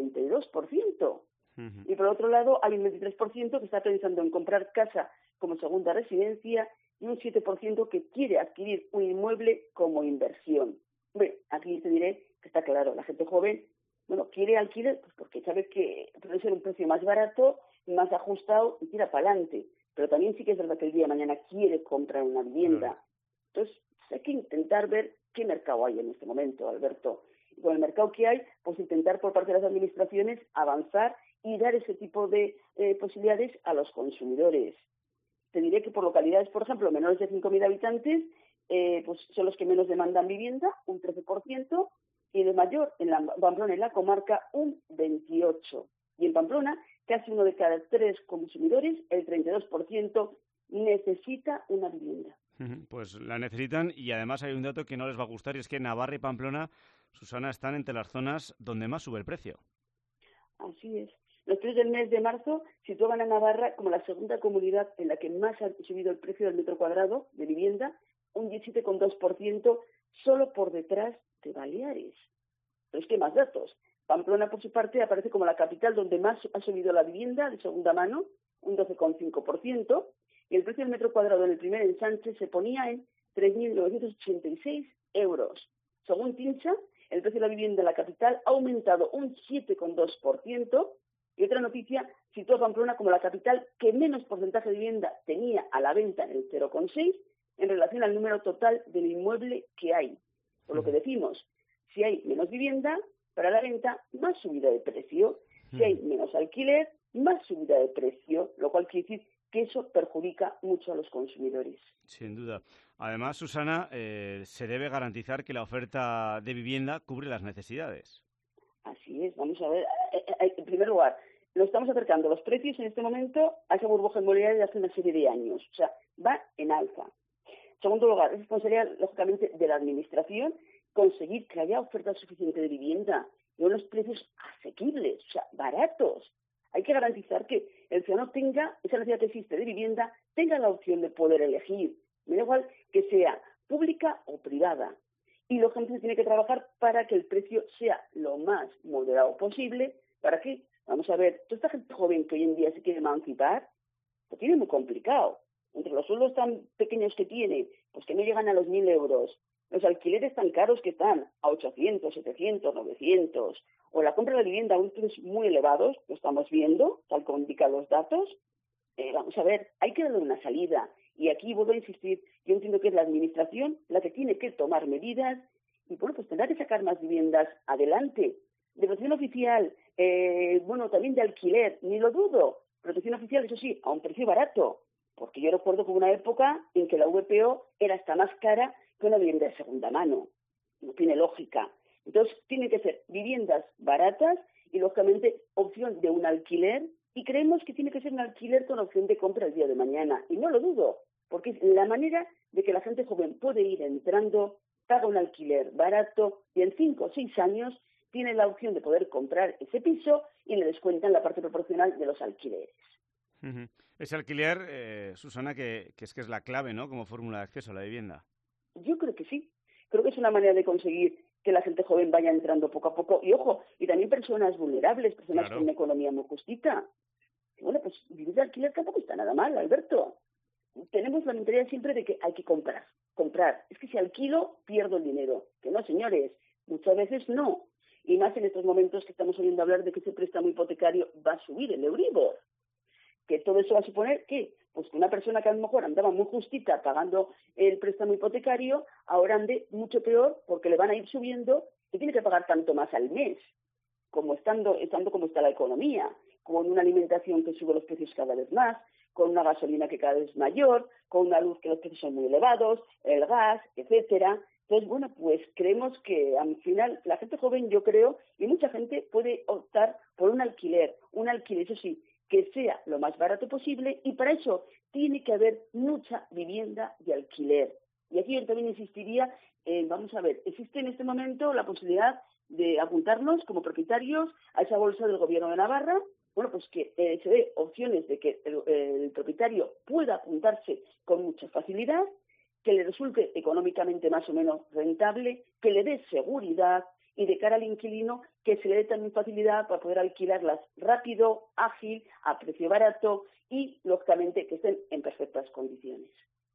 Speaker 8: 42%. Y por otro lado hay un 23% que está pensando en comprar casa como segunda residencia y un 7% que quiere adquirir un inmueble como inversión. Bueno, aquí te diré que está claro, la gente joven, quiere alquiler pues porque sabe que puede ser un precio más barato, más ajustado y tira para adelante. Pero también sí que es verdad que el día de mañana quiere comprar una vivienda. Entonces, hay que intentar ver qué mercado hay en este momento, Alberto. Y con el mercado que hay, pues intentar por parte de las administraciones avanzar y dar ese tipo de posibilidades a los consumidores. Te diré que por localidades, por ejemplo, menores de 5.000 habitantes, pues son los que menos demandan vivienda, un 13%, y de mayor, en la Pamplona, en la comarca, un 28%. Y en Pamplona, casi uno de cada 3 consumidores, el 32%, necesita una vivienda.
Speaker 4: Pues la necesitan y además hay un dato que no les va a gustar y es que Navarra y Pamplona, Susana, están entre las zonas donde más sube el precio.
Speaker 8: Así es. Los precios del mes de marzo situaban a Navarra como la segunda comunidad en la que más ha subido el precio del metro cuadrado de vivienda, un 17,2%, solo por detrás de Baleares. Pero es que más datos. Pamplona, por su parte, aparece como la capital donde más ha subido la vivienda de segunda mano, un 12,5%, y el precio del metro cuadrado en el primer ensanche se ponía en 3.986 euros. Según Tincha, el precio de la vivienda en la capital ha aumentado un 7,2%, y otra noticia sitúa a Pamplona como la capital que menos porcentaje de vivienda tenía a la venta, en el 0,6%, en relación al número total del inmueble que hay. Por lo que decimos, si hay menos vivienda para la venta, más subida de precio. Si hay menos alquiler, más subida de precio, lo cual quiere decir que eso perjudica mucho a los consumidores.
Speaker 4: Sin duda. Además, Susana, se debe garantizar que la oferta de vivienda cubre las necesidades.
Speaker 8: Así es. Vamos a ver. En primer lugar, lo estamos acercando los precios en este momento a esa burbuja inmobiliaria de hace una serie de años. O sea, va en alza. En segundo lugar, es responsabilidad, lógicamente, de la Administración conseguir que haya oferta suficiente de vivienda y unos precios asequibles, o sea, baratos. Hay que garantizar que el ciudadano tenga esa necesidad que existe de vivienda, tenga la opción de poder elegir. Me da igual que sea pública o privada. Y lógicamente se tiene que trabajar para que el precio sea lo más moderado posible. ¿Para qué? Vamos a ver, toda esta gente joven que hoy en día se quiere emancipar, lo tiene muy complicado. Entre los sueldos tan pequeños que tiene, pues que no llegan a los 1.000 euros, los alquileres tan caros que están a 800, 700, 900, o la compra de vivienda a unos precios muy elevados, lo estamos viendo, tal como indican los datos. Vamos a ver, hay que darle una salida. Y aquí vuelvo a insistir, yo entiendo que es la Administración la que tiene que tomar medidas y, bueno, pues tendrá que sacar más viviendas adelante. De protección oficial, también de alquiler, ni lo dudo. Protección oficial, eso sí, a un precio barato. Porque yo recuerdo que hubo una época en que la VPO era hasta más cara que una vivienda de segunda mano. No tiene lógica. Entonces, tienen que ser viviendas baratas y, lógicamente, opción de un alquiler. Y creemos que tiene que ser un alquiler con opción de compra el día de mañana. Y no lo dudo, porque es la manera de que la gente joven puede ir entrando paga un alquiler barato y en 5 o 6 años tiene la opción de poder comprar ese piso y le descuentan la parte proporcional de los alquileres.
Speaker 4: Ese alquiler, Susana, que es la clave, ¿no?, como fórmula de acceso a la vivienda.
Speaker 8: Yo creo que sí. Creo que es una manera de conseguir que la gente joven vaya entrando poco a poco. Y ojo, y también personas vulnerables, personas con una economía muy justita. Y bueno, pues vivir de alquiler tampoco está nada mal, Alberto. Tenemos la mentalidad siempre de que hay que comprar. Es que si alquilo, pierdo el dinero. Que no, señores, muchas veces no. Y más en estos momentos que estamos oyendo hablar de que ese préstamo hipotecario va a subir el Euribor. Que todo eso va a suponer que, pues que una persona que a lo mejor andaba muy justita pagando el préstamo hipotecario, ahora ande mucho peor porque le van a ir subiendo y tiene que pagar tanto más al mes, como estando como está la economía, con una alimentación que sube los precios cada vez más, con una gasolina que cada vez es mayor, con una luz que los precios son muy elevados, el gas, etcétera. Entonces, bueno, pues creemos que al final la gente joven, yo creo, y mucha gente puede optar por un alquiler, eso sí, que sea lo más barato posible, y para eso tiene que haber mucha vivienda de alquiler. Y aquí yo también insistiría, vamos a ver, existe en este momento la posibilidad de apuntarnos como propietarios a esa bolsa del Gobierno de Navarra. Bueno, pues que se dé opciones de que el propietario pueda apuntarse con mucha facilidad, que le resulte económicamente más o menos rentable, que le dé seguridad, y de cara al inquilino que se le dé también facilidad para poder alquilarlas rápido, ágil, a precio barato y, lógicamente, que estén en perfectas condiciones.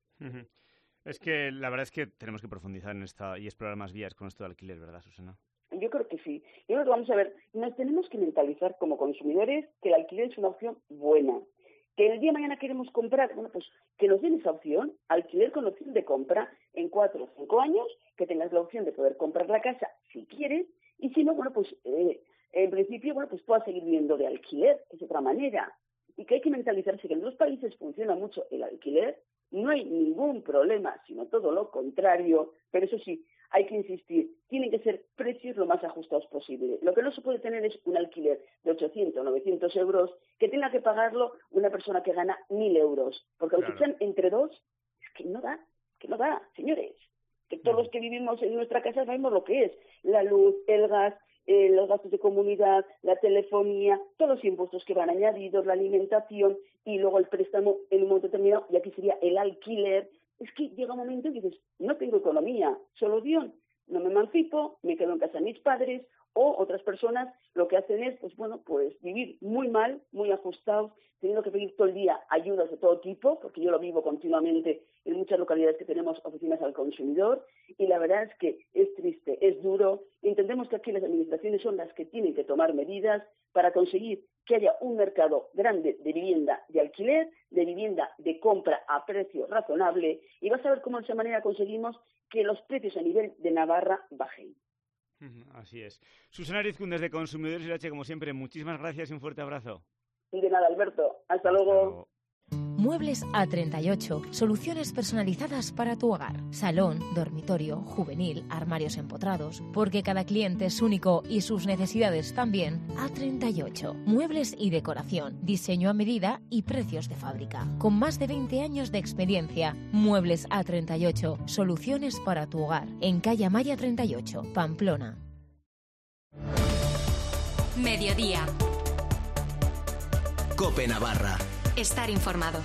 Speaker 4: Es que la verdad es que tenemos que profundizar en esta y explorar más vías con esto de alquiler, ¿verdad, Susana?
Speaker 8: Yo creo que sí. Yo creo que vamos a ver, nos tenemos que mentalizar como consumidores que el alquiler es una opción buena. Que el día de mañana queremos comprar, bueno, pues que nos den esa opción, alquiler con opción de compra en 4 o 5 años, que tengas la opción de poder comprar la casa si quieres, y si no, bueno, pues en principio, bueno, pues puedas seguir viviendo de alquiler, es otra manera. Y que hay que mentalizarse que en los países funciona mucho el alquiler, no hay ningún problema, sino todo lo contrario, pero eso sí, hay que insistir, tienen que ser precios lo más ajustados posible. Lo que no se puede tener es un alquiler de 800 o 900 euros que tenga que pagarlo una persona que gana 1.000 euros. Porque aunque sean entre dos, es que no da, señores. Que todos los que vivimos en nuestra casa sabemos lo que es la luz, el gas, los gastos de comunidad, la telefonía, todos los impuestos que van añadidos, la alimentación y luego el préstamo en un momento determinado, y aquí sería el alquiler. Es que llega un momento en que dices, no tengo economía, solución, no me emancipo, me quedo en casa de mis padres, o otras personas lo que hacen es, pues bueno, pues vivir muy mal, muy ajustados, teniendo que pedir todo el día ayudas de todo tipo, porque yo lo vivo continuamente en muchas localidades que tenemos oficinas al consumidor, y la verdad es que es triste, es duro. Entendemos que aquí las administraciones son las que tienen que tomar medidas para conseguir que haya un mercado grande de vivienda de alquiler, de vivienda de compra a precio razonable, y vas a ver cómo de esa manera conseguimos que los precios a nivel de Navarra bajen.
Speaker 4: Así es. Susana Arizcún, desde Consumidores IH, como siempre, muchísimas gracias y un fuerte abrazo.
Speaker 8: De nada, Alberto. Hasta luego.
Speaker 5: Muebles A38, soluciones personalizadas para tu hogar. Salón, dormitorio, juvenil, armarios empotrados. Porque cada cliente es único y sus necesidades también. A38, muebles y decoración, diseño a medida y precios de fábrica. Con más de 20 años de experiencia, Muebles A38, soluciones para tu hogar. En calle Amaya 38, Pamplona.
Speaker 16: Mediodía.
Speaker 17: COPE Navarra.
Speaker 16: Estar informado.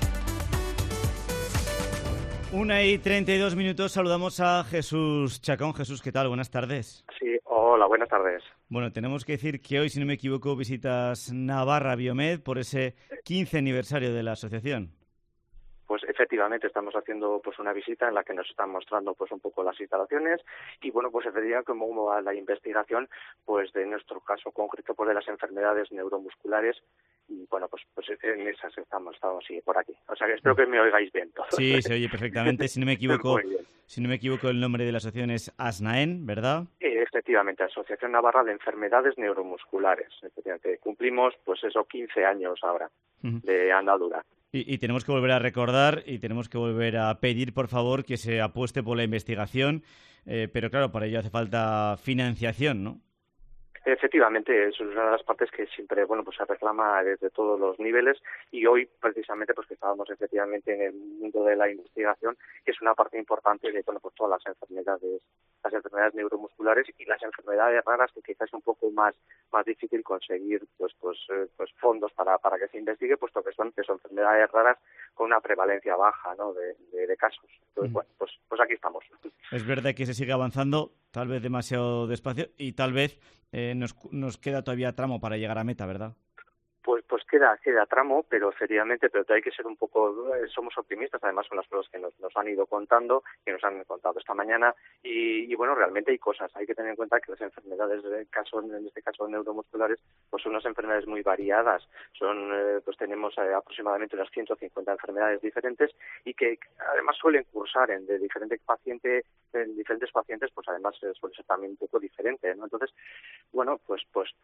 Speaker 4: 1:32, saludamos a Jesús Chacón. Jesús, ¿qué tal? Buenas tardes.
Speaker 9: Sí, hola, buenas tardes.
Speaker 4: Bueno, tenemos que decir que hoy, si no me equivoco, visitas Navarra Biomed por ese 15 aniversario de la asociación.
Speaker 9: Pues efectivamente estamos haciendo pues una visita en la que nos están mostrando pues un poco las instalaciones y bueno, pues efectivamente cómo va la investigación pues de nuestro caso concreto pues de las enfermedades neuromusculares y bueno, pues en esas estamos sí, por aquí. O sea, que espero que me oigáis bien todos.
Speaker 4: Sí, se oye perfectamente. Si no me equivoco, el nombre de la asociación es ASNAEN, ¿verdad?
Speaker 9: Efectivamente, Asociación Navarra de Enfermedades Neuromusculares. Efectivamente, cumplimos pues 15 años ahora de andadura.
Speaker 4: Y tenemos que volver a recordar y tenemos que volver a pedir, por favor, que se apueste por la investigación, pero claro, para ello hace falta financiación, ¿no?
Speaker 9: Efectivamente, eso es una de las partes que siempre, bueno, pues se reclama desde todos los niveles, y hoy precisamente pues que estábamos efectivamente en el mundo de la investigación, que es una parte importante de, bueno, pues todas las enfermedades neuromusculares y las enfermedades raras, que quizás es un poco más difícil conseguir pues fondos para que se investigue, puesto que son enfermedades raras con una prevalencia baja, ¿no?, de casos. Entonces, bueno, pues aquí estamos.
Speaker 4: Es verdad que se sigue avanzando, tal vez demasiado despacio, y tal vez nos queda todavía tramo para llegar a meta, ¿verdad?
Speaker 9: Pues queda tramo, pero efectivamente, pero hay que ser un poco, somos optimistas, además son las cosas que nos han ido contando, que nos han contado esta mañana, y bueno, realmente hay cosas, hay que tener en cuenta que las enfermedades, en este caso neuromusculares, pues son unas enfermedades muy variadas, pues tenemos aproximadamente unas 150 enfermedades diferentes, y que además suelen cursar en diferentes pacientes, pues además suele ser también un poco diferente, ¿no? Entonces, bueno, pues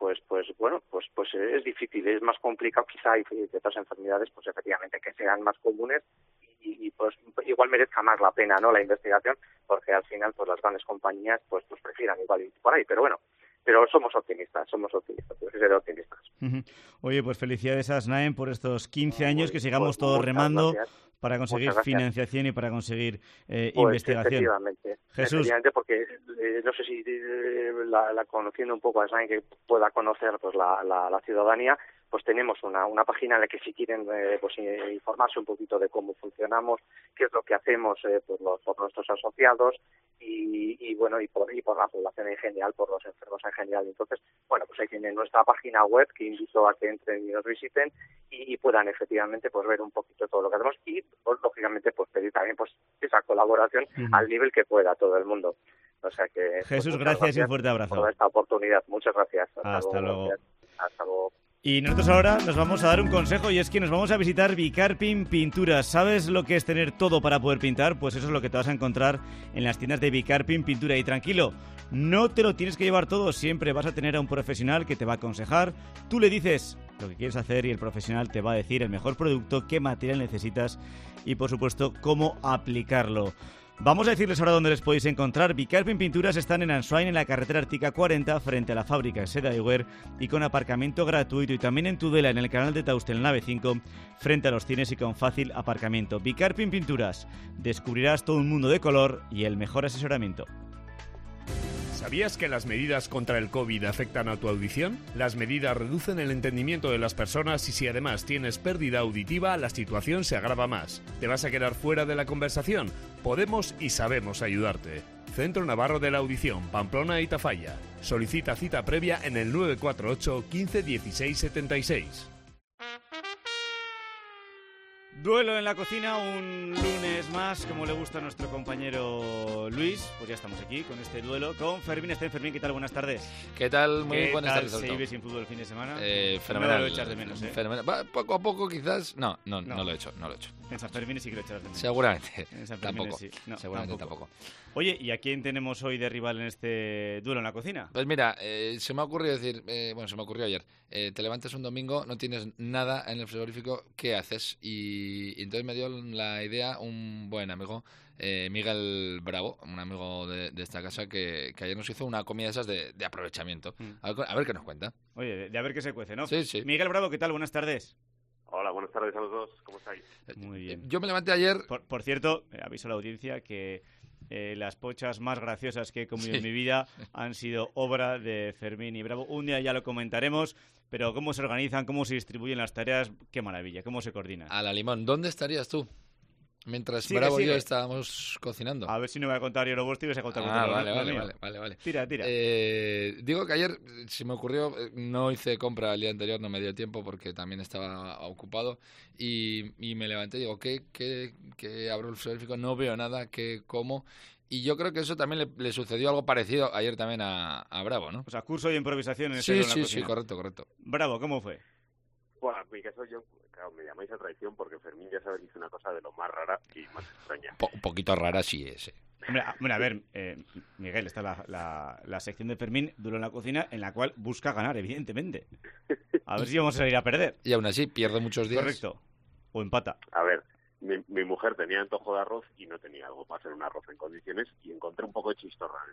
Speaker 9: es difícil, es más complicado quizá, y de otras enfermedades pues efectivamente que sean más comunes y pues igual merezca más la pena, ¿no?, la investigación, porque al final pues las grandes compañías pues prefieran igual ir por ahí, pero bueno, pero somos optimistas, hay que ser optimistas.
Speaker 4: Oye, pues felicidades a SNAEM por estos 15 años, que sigamos todos remando para conseguir financiación y para conseguir investigación.
Speaker 9: Efectivamente, porque no sé si la conociendo un poco a SNAEM, que pueda conocer pues la ciudadanía, pues tenemos una página en la que si quieren pues informarse un poquito de cómo funcionamos, qué es lo que hacemos por nuestros asociados y bueno, y por la población en general, por los enfermos en general. Entonces, bueno, pues ahí tienen nuestra página web, que invito a que entren y nos visiten y puedan efectivamente pues ver un poquito todo lo que hacemos y pues, lógicamente pues pedir también pues esa colaboración al nivel que pueda todo el mundo. O sea que
Speaker 4: Jesús, gracias y un fuerte abrazo
Speaker 9: por esta oportunidad. Muchas gracias.
Speaker 4: Hasta luego.
Speaker 9: Hasta luego.
Speaker 4: Y nosotros ahora nos vamos a dar un consejo, y es que nos vamos a visitar Bicarpin Pinturas. ¿Sabes lo que es tener todo para poder pintar? Pues eso es lo que te vas a encontrar en las tiendas de Bicarpin Pintura. Y tranquilo, no te lo tienes que llevar todo, siempre vas a tener a un profesional que te va a aconsejar. Tú le dices lo que quieres hacer y el profesional te va a decir el mejor producto, qué material necesitas y, por supuesto, cómo aplicarlo. Vamos a decirles ahora dónde les podéis encontrar. Bicarpin Pinturas están en Ansoain, en la carretera Ártica 40, frente a la fábrica Seda Eguer, y con aparcamiento gratuito, y también en Tudela, en el canal de Tauste, en la nave 5, frente a los cines y con fácil aparcamiento. Bicarpin Pinturas, descubrirás todo un mundo de color y el mejor asesoramiento.
Speaker 15: ¿Sabías que las medidas contra el COVID afectan a tu audición? Las medidas reducen el entendimiento de las personas y si además tienes pérdida auditiva, la situación se agrava más. ¿Te vas a quedar fuera de la conversación? Podemos y sabemos ayudarte. Centro Navarro de la Audición, Pamplona y Tafalla. Solicita cita previa en el 948 15 16 76.
Speaker 4: Duelo en la cocina, un lunes más, como le gusta a nuestro compañero Luis. Pues ya estamos aquí con este duelo con Fermín. Fermín, ¿qué tal? Buenas tardes.
Speaker 10: ¿Qué tal? Muy buenas tardes.
Speaker 4: ¿Se vive sin fútbol el fin de semana?
Speaker 10: Fenomenal.
Speaker 4: No lo echas de menos, ¿eh?
Speaker 10: Fenomenal. Poco a poco quizás. No lo he hecho.
Speaker 4: En San Fermín sí que lo echas de menos.
Speaker 10: Seguramente.
Speaker 4: En San Fermín
Speaker 10: tampoco.
Speaker 4: Sí. No,
Speaker 10: seguramente tampoco.
Speaker 4: Oye, ¿y a quién tenemos hoy de rival en este duelo en la cocina?
Speaker 10: Pues mira, se me ha ocurrido decir, se me ocurrió ayer, te levantas un domingo, no tienes nada en el frigorífico, ¿qué haces? Y entonces me dio la idea un buen amigo, Miguel Bravo, un amigo de esta casa, que ayer nos hizo una comida de esas de aprovechamiento. A ver qué nos cuenta.
Speaker 4: Oye, de a ver qué se cuece, ¿no?
Speaker 10: Sí.
Speaker 4: Miguel Bravo, ¿qué tal? Buenas tardes.
Speaker 12: Hola, buenas tardes a los dos. ¿Cómo estáis?
Speaker 4: Muy bien.
Speaker 10: Yo me levanté ayer...
Speaker 4: Por cierto, aviso a la audiencia que las pochas más graciosas que he comido en mi vida han sido obra de Fermín y Bravo. Un día ya lo comentaremos, pero cómo se organizan, cómo se distribuyen las tareas, qué maravilla, cómo se coordinan.
Speaker 10: A la limón, ¿dónde estarías tú? Mientras Bravo y yo estábamos cocinando.
Speaker 4: A ver si no voy a contar yo lo vuestro y vais a contar vosotros.
Speaker 10: Vale.
Speaker 4: Tira.
Speaker 10: Digo que ayer se me ocurrió, no hice compra el día anterior, no me dio tiempo porque también estaba ocupado y me levanté y digo, ¿qué abro el frigorífico? No veo nada, ¿qué como? Y yo creo que eso también le sucedió algo parecido ayer también a Bravo, ¿no?
Speaker 4: O sea, curso de improvisación en
Speaker 10: Sí, correcto.
Speaker 4: Bravo, ¿cómo fue?
Speaker 12: Bueno, en mi caso yo, claro, me llamáis a traición porque Fermín ya sabes que hizo una cosa de lo más rara y más extraña.
Speaker 10: Un poquito rara sí es.
Speaker 4: Hombre, a ver, Miguel, está la sección de Fermín, Duro en la cocina, en la cual busca ganar, evidentemente. A ver si vamos a salir a perder.
Speaker 10: Y aún así pierde muchos días.
Speaker 4: Correcto. O empata.
Speaker 12: A ver, mi mujer tenía antojo de arroz y no tenía algo para hacer un arroz en condiciones y encontré un poco de chistorra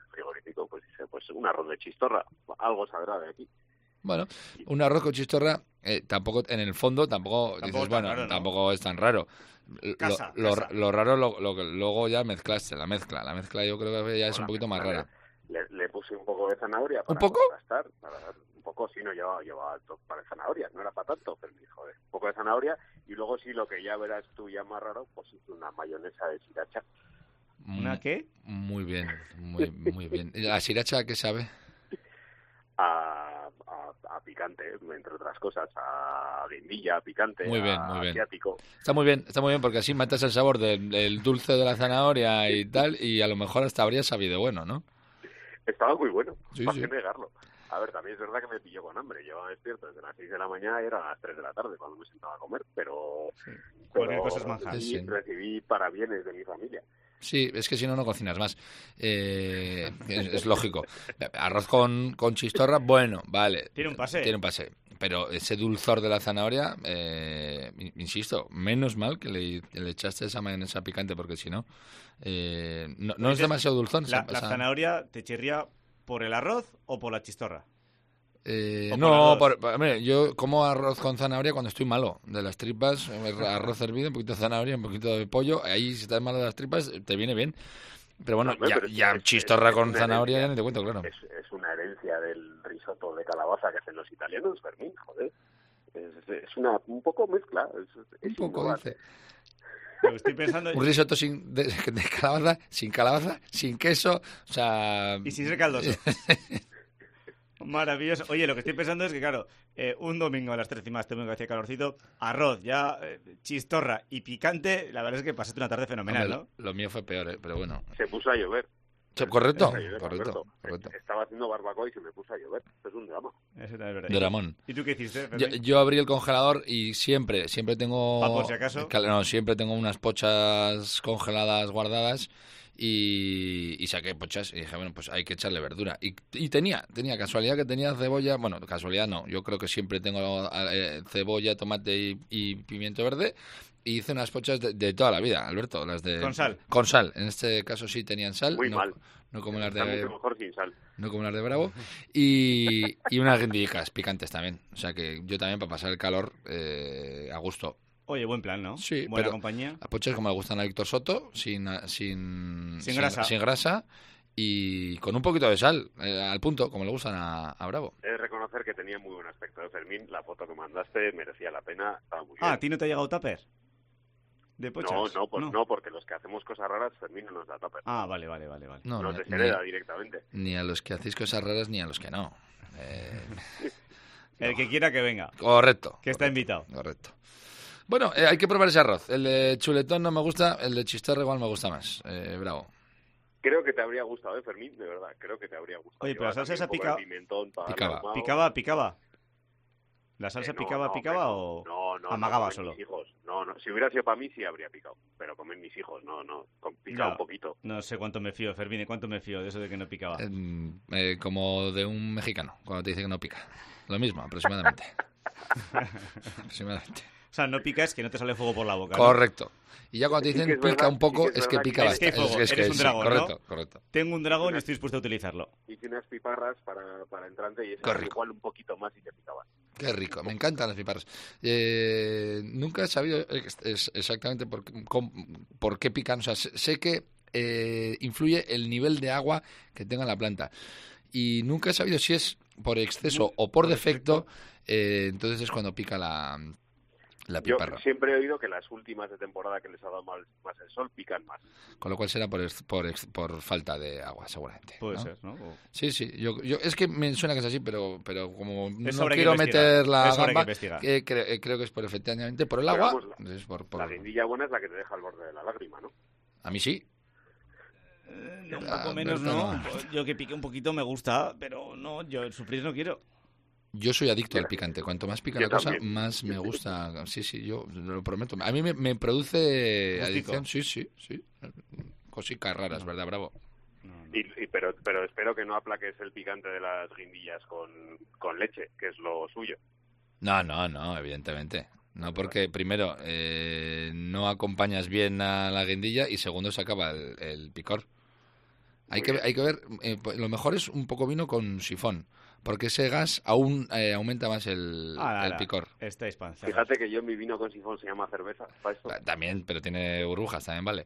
Speaker 12: frigorífico, pues dice, pues un arroz de chistorra, algo sabrá de aquí.
Speaker 10: Bueno, un arroz con chistorra, tampoco, en el fondo, tampoco dices, bueno, raro, ¿no? Tampoco es tan raro. Lo raro, luego ya mezclaste, la mezcla yo creo que ya es un poquito más rara.
Speaker 12: Le puse un poco de zanahoria para
Speaker 10: ¿Un poco?
Speaker 12: contrastar, un poco, sí, no llevaba para zanahoria, no era para tanto, pero me dijo, un poco de zanahoria, y luego sí, lo que ya verás tú ya más raro, pues hice una mayonesa de sriracha.
Speaker 4: ¿Una qué?
Speaker 10: Muy bien, muy bien. ¿La sriracha qué sabe?
Speaker 12: A picante, entre otras cosas, a guindilla, picante,
Speaker 10: muy bien,
Speaker 12: asiático.
Speaker 10: Está muy bien porque así matas el sabor del dulce de la zanahoria y tal, y a lo mejor hasta habría sabido bueno, ¿no?
Speaker 12: Estaba muy bueno,
Speaker 10: sí,
Speaker 12: para
Speaker 10: sí.
Speaker 12: qué negarlo. A ver, también es verdad que me pilló con hambre. Llevaba despierto desde las 6 de la mañana y eran las 3 de la tarde cuando me sentaba a comer, pero
Speaker 4: cosas manjadas.
Speaker 12: Recibí parabienes de mi familia.
Speaker 10: Sí, es que si no cocinas más. Es lógico. Arroz con chistorra, bueno, vale.
Speaker 4: Tiene un pase.
Speaker 10: Pero ese dulzor de la zanahoria, insisto, menos mal que le echaste esa mayonesa picante, porque si no, no es demasiado dulzón.
Speaker 4: ¿La zanahoria te chirría por el arroz o por la chistorra?
Speaker 10: Hombre, yo como arroz con zanahoria cuando estoy malo de las tripas, arroz hervido, un poquito de zanahoria, un poquito de pollo, ahí si estás malo de las tripas te viene bien. Pero bueno, ya chistorra con zanahoria ya ni te cuento, claro.
Speaker 12: Es una herencia del risotto de calabaza que hacen los italianos, Fermín, joder. Es un poco mezcla.
Speaker 10: Un poco, dice.
Speaker 4: Estoy pensando...
Speaker 10: Un risotto de calabaza, sin queso, o sea...
Speaker 4: Y sin ser caldoso. Maravilloso. Oye, lo que estoy pensando es que, claro, un domingo a las 13 y más, que hacía calorcito, arroz, ya chistorra y picante, la verdad es que pasaste una tarde fenomenal, ¿no?
Speaker 10: Lo mío fue peor, pero bueno.
Speaker 12: Se puso a llover.
Speaker 10: Correcto.
Speaker 12: Estaba haciendo barbacoa y se me puso a llover. Esto es un drama.
Speaker 4: Eso también es verdad.
Speaker 10: Dramón.
Speaker 4: ¿Y tú qué hiciste?
Speaker 10: Yo abrí el congelador y siempre tengo...
Speaker 4: ¿Por si acaso?
Speaker 10: No, siempre tengo unas pochas congeladas guardadas y saqué pochas y dije, bueno, pues hay que echarle verdura. Y tenía casualidad que tenía cebolla, bueno, casualidad no, yo creo que siempre tengo cebolla, tomate y pimiento verde. Y hice unas pochas de toda la vida, Alberto, las de...
Speaker 4: ¿Con sal?
Speaker 10: Con sal, en este caso sí tenían sal.
Speaker 12: Muy mal.
Speaker 10: No como las
Speaker 12: Está
Speaker 10: de...
Speaker 12: mucho mejor sin sal.
Speaker 10: No como las de Bravo. Y unas guindillas picantes también. O sea que yo también para pasar el calor a gusto.
Speaker 4: Oye, buen plan, ¿no?
Speaker 10: Sí,
Speaker 4: buena compañía.
Speaker 10: Las pochas como le gustan a Víctor Soto, sin grasa. Sin grasa y con un poquito de sal, al punto, como le gustan a Bravo.
Speaker 12: He de reconocer que tenía muy buen aspecto, Fermín. La foto que mandaste merecía la pena, estaba muy bien.
Speaker 4: ¿A ti no te ha llegado tupper? ¿De pochas?
Speaker 12: No, porque los que hacemos cosas raras, Fermín no nos da tupper.
Speaker 4: Ah, vale.
Speaker 12: No se hereda directamente.
Speaker 10: Ni a los que hacéis cosas raras, ni a los que no.
Speaker 4: El que quiera que venga.
Speaker 10: Correcto.
Speaker 4: Que está invitado.
Speaker 10: Correcto. Bueno, hay que probar ese arroz. El de chuletón no me gusta, el de chistorra igual me gusta más. Bravo.
Speaker 12: Creo que te habría gustado, Fermín, de verdad. Creo que te habría gustado.
Speaker 4: Oye, pero la salsa esa picaba.
Speaker 10: Picaba.
Speaker 4: ¿La salsa picaba o
Speaker 12: no,
Speaker 4: amagaba solo?
Speaker 12: Mis hijos. No, si hubiera sido para mí sí habría picado, pero comer mis hijos no, picaba un poquito.
Speaker 4: No sé cuánto me fío, Fermín, ¿cuánto me fío de eso de que no picaba?
Speaker 10: Como de un mexicano, cuando te dice que no pica. Lo mismo, aproximadamente.
Speaker 4: O sea, no pica es que no te sale fuego por la boca, ¿no?
Speaker 10: Correcto. Y ya cuando te dicen pica un poco, es que pica bastante.
Speaker 4: Es que eres un dragón,
Speaker 10: correcto.
Speaker 4: Tengo un dragón y estoy dispuesto a utilizarlo.
Speaker 12: Hice unas piparras para entrante y igual un poquito más y te picaban.
Speaker 10: Qué rico, me encantan las piparras. Nunca he sabido exactamente por qué pican. O sea, sé que influye el nivel de agua que tenga la planta. Y nunca he sabido si es por exceso o por defecto. Entonces es cuando pica la piparra.
Speaker 12: Yo siempre he oído que las últimas de temporada que les ha dado más el sol pican más.
Speaker 10: Con lo cual será por falta de agua, seguramente.
Speaker 4: Puede
Speaker 10: ¿no?
Speaker 4: ser, ¿no?
Speaker 10: Sí. Yo es que me suena que es así, pero como no quiero meter la gamba, creo que es efectivamente por el agua.
Speaker 12: Vamos, la guindilla buena es la que te deja al borde de la lágrima, ¿no?
Speaker 10: A mí sí.
Speaker 4: Un poco menos, no. Yo que pique un poquito me gusta, pero no, yo sufrir no quiero.
Speaker 10: Yo soy adicto al picante. Cuanto más pica la cosa, más me gusta. Sí, yo lo prometo. A mí me produce adicción. Sí. Cositas raras, ¿verdad, Bravo?
Speaker 12: Pero espero que no aplaques el picante de las guindillas con leche, que es lo suyo.
Speaker 10: No, evidentemente. No, porque primero no acompañas bien a la guindilla y segundo se acaba el picor. Hay que ver, lo mejor es un poco vino con sifón, porque ese gas aún aumenta más el picor.
Speaker 4: Estáis panceros.
Speaker 12: Fíjate que yo mi vino con sifón se llama cerveza. ¿Para esto?
Speaker 10: También, pero tiene burbujas, también vale.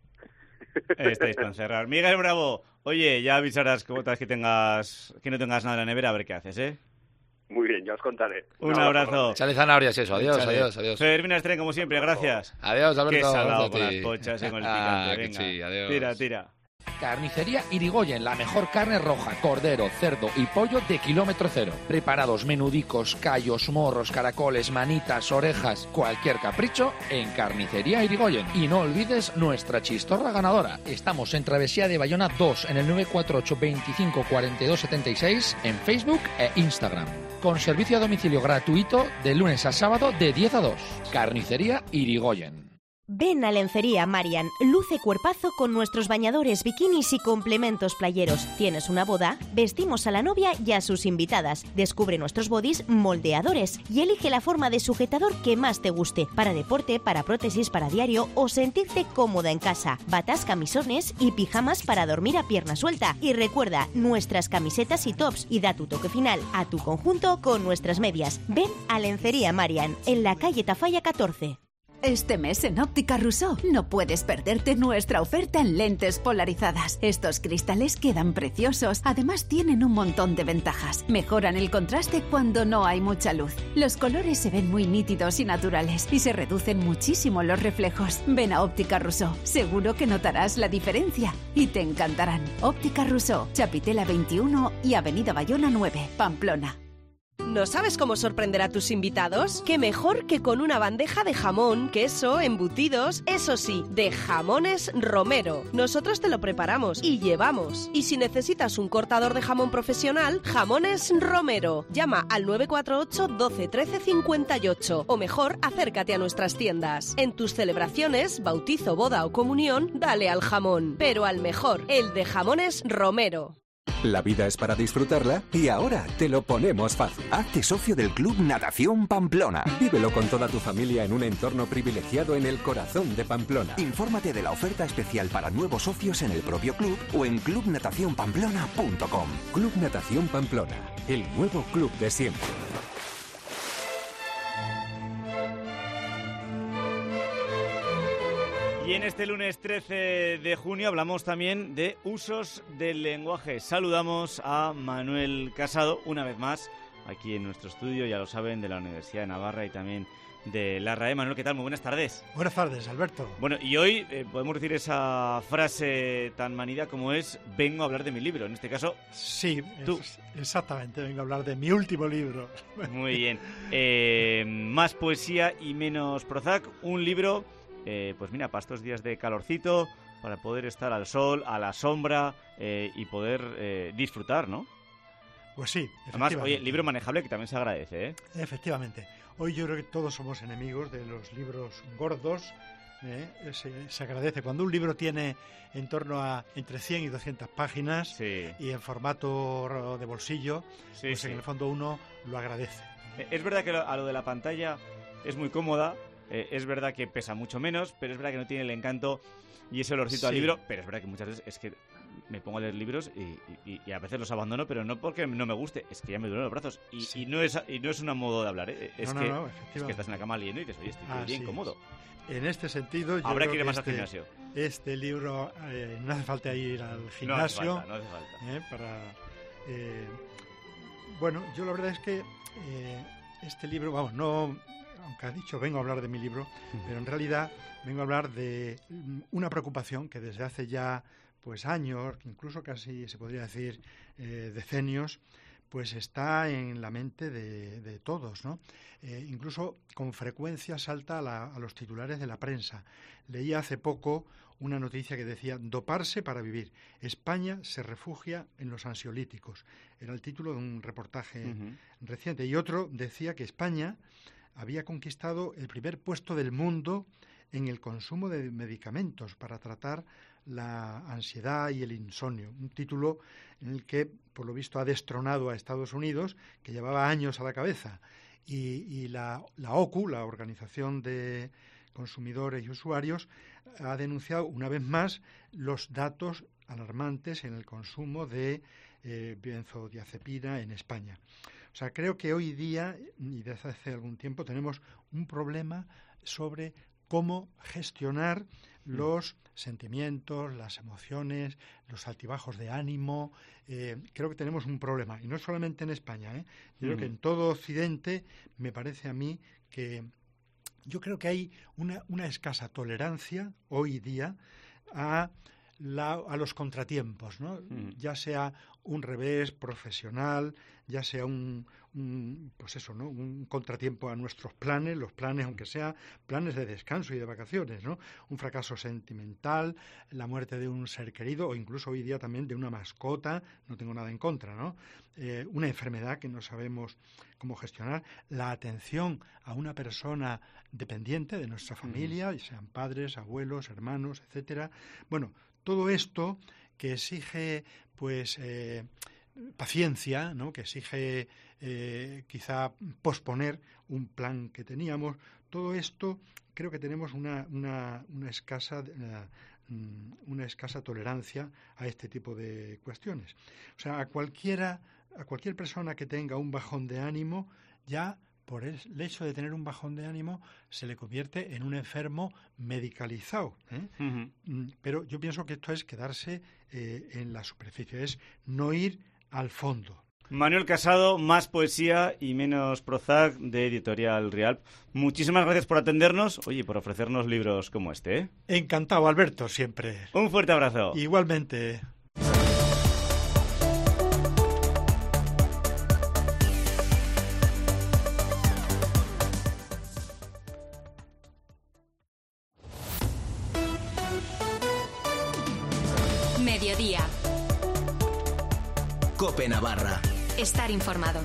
Speaker 4: Estáis para encerrar. Miguel Bravo, oye, ya avisarás que no tengas nada en la nevera, a ver qué haces, ¿eh?
Speaker 12: Muy bien, ya os contaré.
Speaker 4: Un abrazo.
Speaker 10: Chale zanahorias eso, adiós.
Speaker 4: Fermín Astren, como siempre, gracias.
Speaker 10: Adiós, Alberto.
Speaker 4: Qué salado con las pochas y con el picante, venga.
Speaker 10: Sí, adiós.
Speaker 4: Tira.
Speaker 11: Carnicería Irigoyen, la mejor carne roja, cordero, cerdo y pollo de kilómetro cero. Preparados menudicos, callos, morros, caracoles, manitas, orejas, cualquier capricho en Carnicería Irigoyen. Y no olvides nuestra chistorra ganadora. Estamos en Travesía de Bayona 2 en el 948 25 42 76 en Facebook e Instagram. Con servicio a domicilio gratuito de lunes a sábado de 10 a 2. Carnicería Irigoyen.
Speaker 13: Ven a Lencería Marian, luce cuerpazo con nuestros bañadores, bikinis y complementos playeros. ¿Tienes una boda? Vestimos a la novia y a sus invitadas. Descubre nuestros bodys moldeadores y elige la forma de sujetador que más te guste, para deporte, para prótesis, para diario o sentirte cómoda en casa. Batas, camisones y pijamas para dormir a pierna suelta. Y recuerda, nuestras camisetas y tops, y da tu toque final a tu conjunto con nuestras medias. Ven a Lencería Marian, en la calle Tafalla 14.
Speaker 14: Este mes en Óptica Rousseau no puedes perderte nuestra oferta en lentes polarizadas. Estos cristales quedan preciosos. Además tienen un montón de ventajas. Mejoran el contraste cuando no hay mucha luz. Los colores se ven muy nítidos y naturales y se reducen muchísimo los reflejos. Ven a Óptica Rousseau. Seguro que notarás la diferencia y te encantarán. Óptica Rousseau, Chapitela 21 y Avenida Bayona 9, Pamplona.
Speaker 2: ¿No sabes cómo sorprender a tus invitados? ¿Qué mejor que con una bandeja de jamón, queso, embutidos? Eso sí, de Jamones Romero. Nosotros te lo preparamos y llevamos. Y si necesitas un cortador de jamón profesional, Jamones Romero. Llama al 948 12 13 58 o mejor, acércate a nuestras tiendas. En tus celebraciones, bautizo, boda o comunión, dale al jamón. Pero al mejor, el de Jamones Romero.
Speaker 18: La vida es para disfrutarla y ahora te lo ponemos fácil. Hazte socio del Club Natación Pamplona. Vívelo con toda tu familia en un entorno privilegiado en el corazón de Pamplona. Infórmate de la oferta especial para nuevos socios en el propio club o en clubnatacionpamplona.com. Club Natación Pamplona, el nuevo club de siempre.
Speaker 4: Y en este lunes 13 de junio hablamos también de usos del lenguaje. Saludamos a Manuel Casado, una vez más, aquí en nuestro estudio, ya lo saben, de la Universidad de Navarra y también de la RAE. Manuel, ¿qué tal? Muy buenas tardes.
Speaker 23: Buenas tardes, Alberto.
Speaker 4: Bueno, y hoy podemos decir esa frase tan manida como es: vengo a hablar de mi libro. En este caso,
Speaker 23: sí,
Speaker 4: tú.
Speaker 23: Exactamente, vengo a hablar de mi último libro.
Speaker 4: Muy bien. Más poesía y menos Prozac. Un libro... pues mira, para estos días de calorcito, para poder estar al sol, a la sombra y poder disfrutar, ¿no?
Speaker 23: Pues sí,
Speaker 4: además, oye, libro manejable que también se agradece, ¿eh?
Speaker 23: Efectivamente. Hoy yo creo que todos somos enemigos de los libros gordos. Se agradece. Cuando un libro tiene en torno a entre 100 y 200 páginas, sí, y en formato de bolsillo, sí, pues sí, en el fondo uno lo agradece.
Speaker 4: Es verdad que a lo de la pantalla es muy cómoda. Es verdad que pesa mucho menos, pero es verdad que no tiene el encanto y ese olorcito, sí, al libro. Pero es verdad que muchas veces es que me pongo a leer libros y a veces los abandono, pero no porque no me guste, es que ya me duelen los brazos. Sí. Y no es un modo de hablar, ¿eh? Es que estás en la cama leyendo y dices, oye, estoy bien cómodo.
Speaker 23: En este sentido, yo
Speaker 4: habrá
Speaker 23: creo
Speaker 4: que ir más al gimnasio.
Speaker 23: Este libro, no hace falta ir al gimnasio.
Speaker 4: No hace falta.
Speaker 23: Bueno, yo la verdad es que este libro, vamos, no... Aunque ha dicho vengo a hablar de mi libro, pero en realidad vengo a hablar de una preocupación que desde hace ya pues años, incluso casi se podría decir decenios, pues está en la mente de todos, ¿no? Incluso con frecuencia salta a los titulares de la prensa. Leí hace poco una noticia que decía: doparse para vivir. España se refugia en los ansiolíticos. Era el título de un reportaje reciente. Y otro decía que España había conquistado el primer puesto del mundo en el consumo de medicamentos para tratar la ansiedad y el insomnio. Un título en el que, por lo visto, ha destronado a Estados Unidos, que llevaba años a la cabeza. Y la OCU, la Organización de Consumidores y Usuarios, ha denunciado una vez más los datos alarmantes en el consumo de benzodiazepina en España. O sea, creo que hoy día, y desde hace algún tiempo, tenemos un problema sobre cómo gestionar los sentimientos, las emociones, los altibajos de ánimo. Creo que tenemos un problema, y no solamente en España. Yo creo que en todo Occidente me parece a mí que yo creo que hay una escasa tolerancia hoy día a los contratiempos, ¿no? Ya sea un revés profesional, ya sea pues eso, ¿no? Un contratiempo a nuestros planes, los planes, aunque sea planes de descanso y de vacaciones, ¿no? Un fracaso sentimental, la muerte de un ser querido, o incluso hoy día también de una mascota, no tengo nada en contra, ¿no? Una enfermedad que no sabemos cómo gestionar, la atención a una persona dependiente de nuestra familia, y sean padres, abuelos, hermanos, etcétera. Bueno, todo esto que exige, pues, paciencia, ¿no? Que exige quizá posponer un plan que teníamos. Todo esto creo que tenemos una escasa tolerancia a este tipo de cuestiones. O sea, a cualquier persona que tenga un bajón de ánimo, ya por el hecho de tener un bajón de ánimo se le convierte en un enfermo medicalizado. Pero yo pienso que esto es quedarse en la superficie, es no ir al fondo.
Speaker 4: Manuel Casado, más poesía y menos Prozac, de Editorial Rialp. Muchísimas gracias por atendernos, oye, por ofrecernos libros como este.
Speaker 23: Encantado, Alberto, siempre.
Speaker 4: Un fuerte abrazo.
Speaker 23: Igualmente.
Speaker 16: Mediodía.
Speaker 17: COPE Navarra.
Speaker 16: Estar informado.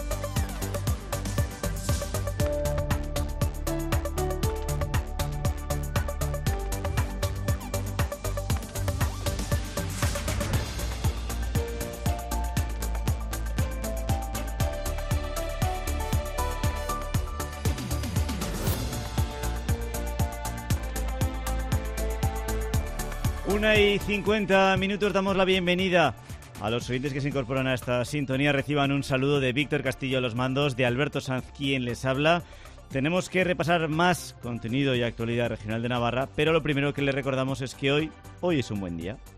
Speaker 4: Una y 50 minutos, damos la bienvenida a los oyentes que se incorporan a esta sintonía. Reciban un saludo de Víctor Castillo a los mandos, de Alberto Sanz, quien les habla. Tenemos que repasar más contenido y actualidad regional de Navarra, pero lo primero que les recordamos es que hoy es un buen día.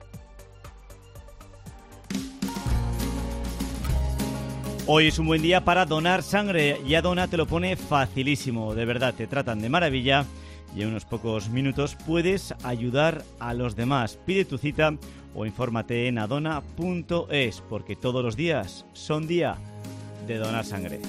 Speaker 4: Hoy es un buen día para donar sangre, y Adona te lo pone facilísimo, de verdad, te tratan de maravilla y en unos pocos minutos puedes ayudar a los demás. Pide tu cita o infórmate en adona.es, porque todos los días son día de donar sangre.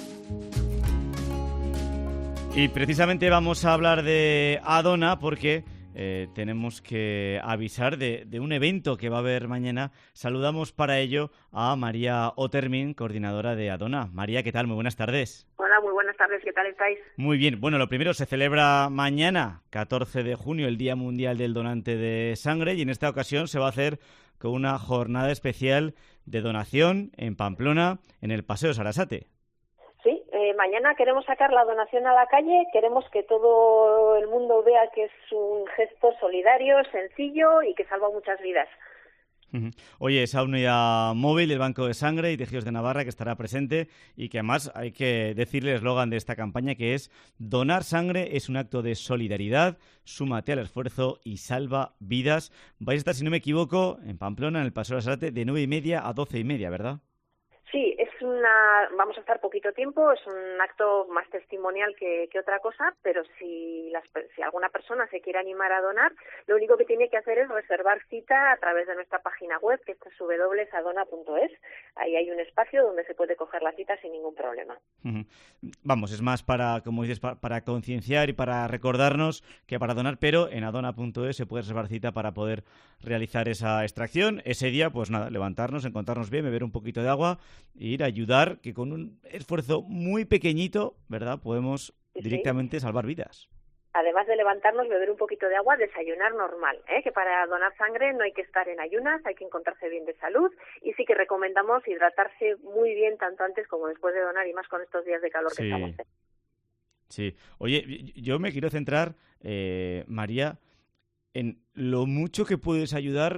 Speaker 4: Y precisamente vamos a hablar de Adona porque tenemos que avisar de un evento que va a haber mañana. Saludamos para ello a María Otermin, coordinadora de Adona. María, ¿qué tal? Muy buenas tardes.
Speaker 22: Hola, muy buenas tardes. ¿Qué tal estáis?
Speaker 4: Muy bien. Bueno, lo primero, se celebra mañana, 14 de junio, el Día Mundial del Donante de Sangre, y en esta ocasión se va a hacer con una jornada especial de donación en Pamplona, en el Paseo Sarasate.
Speaker 22: Sí, mañana queremos sacar la donación a la calle, queremos que todo el mundo vea que es un gesto solidario, sencillo y que salva muchas vidas.
Speaker 4: Oye, esa unidad móvil del Banco de Sangre y Tejidos de Navarra que estará presente, y que además hay que decirle el eslogan de esta campaña, que es: donar sangre es un acto de solidaridad, súmate al esfuerzo y salva vidas. Vais a estar, si no me equivoco, en Pamplona, en el Paseo de Sarasate, de 9:30 a 12:30, ¿verdad?
Speaker 22: Sí, vamos a estar poquito tiempo, es un acto más testimonial que otra cosa, pero si alguna persona se quiere animar a donar, lo único que tiene que hacer es reservar cita a través de nuestra página web, que es www.adona.es. Ahí hay un espacio donde se puede coger la cita sin ningún problema.
Speaker 4: Vamos, es más para, como dices, para concienciar y para recordarnos que para donar, pero en adona.es se puede reservar cita para poder realizar esa extracción. Ese día, pues nada, levantarnos, encontrarnos bien, beber un poquito de agua e ir a ayudar, que con un esfuerzo muy pequeñito, ¿verdad?, podemos directamente salvar vidas.
Speaker 22: Además de levantarnos, beber un poquito de agua, desayunar normal, que para donar sangre no hay que estar en ayunas, hay que encontrarse bien de salud, y sí que recomendamos hidratarse muy bien tanto antes como después de donar, y más con estos días de calor que estamos.
Speaker 4: Sí. Oye, yo me quiero centrar, María, en lo mucho que puedes ayudar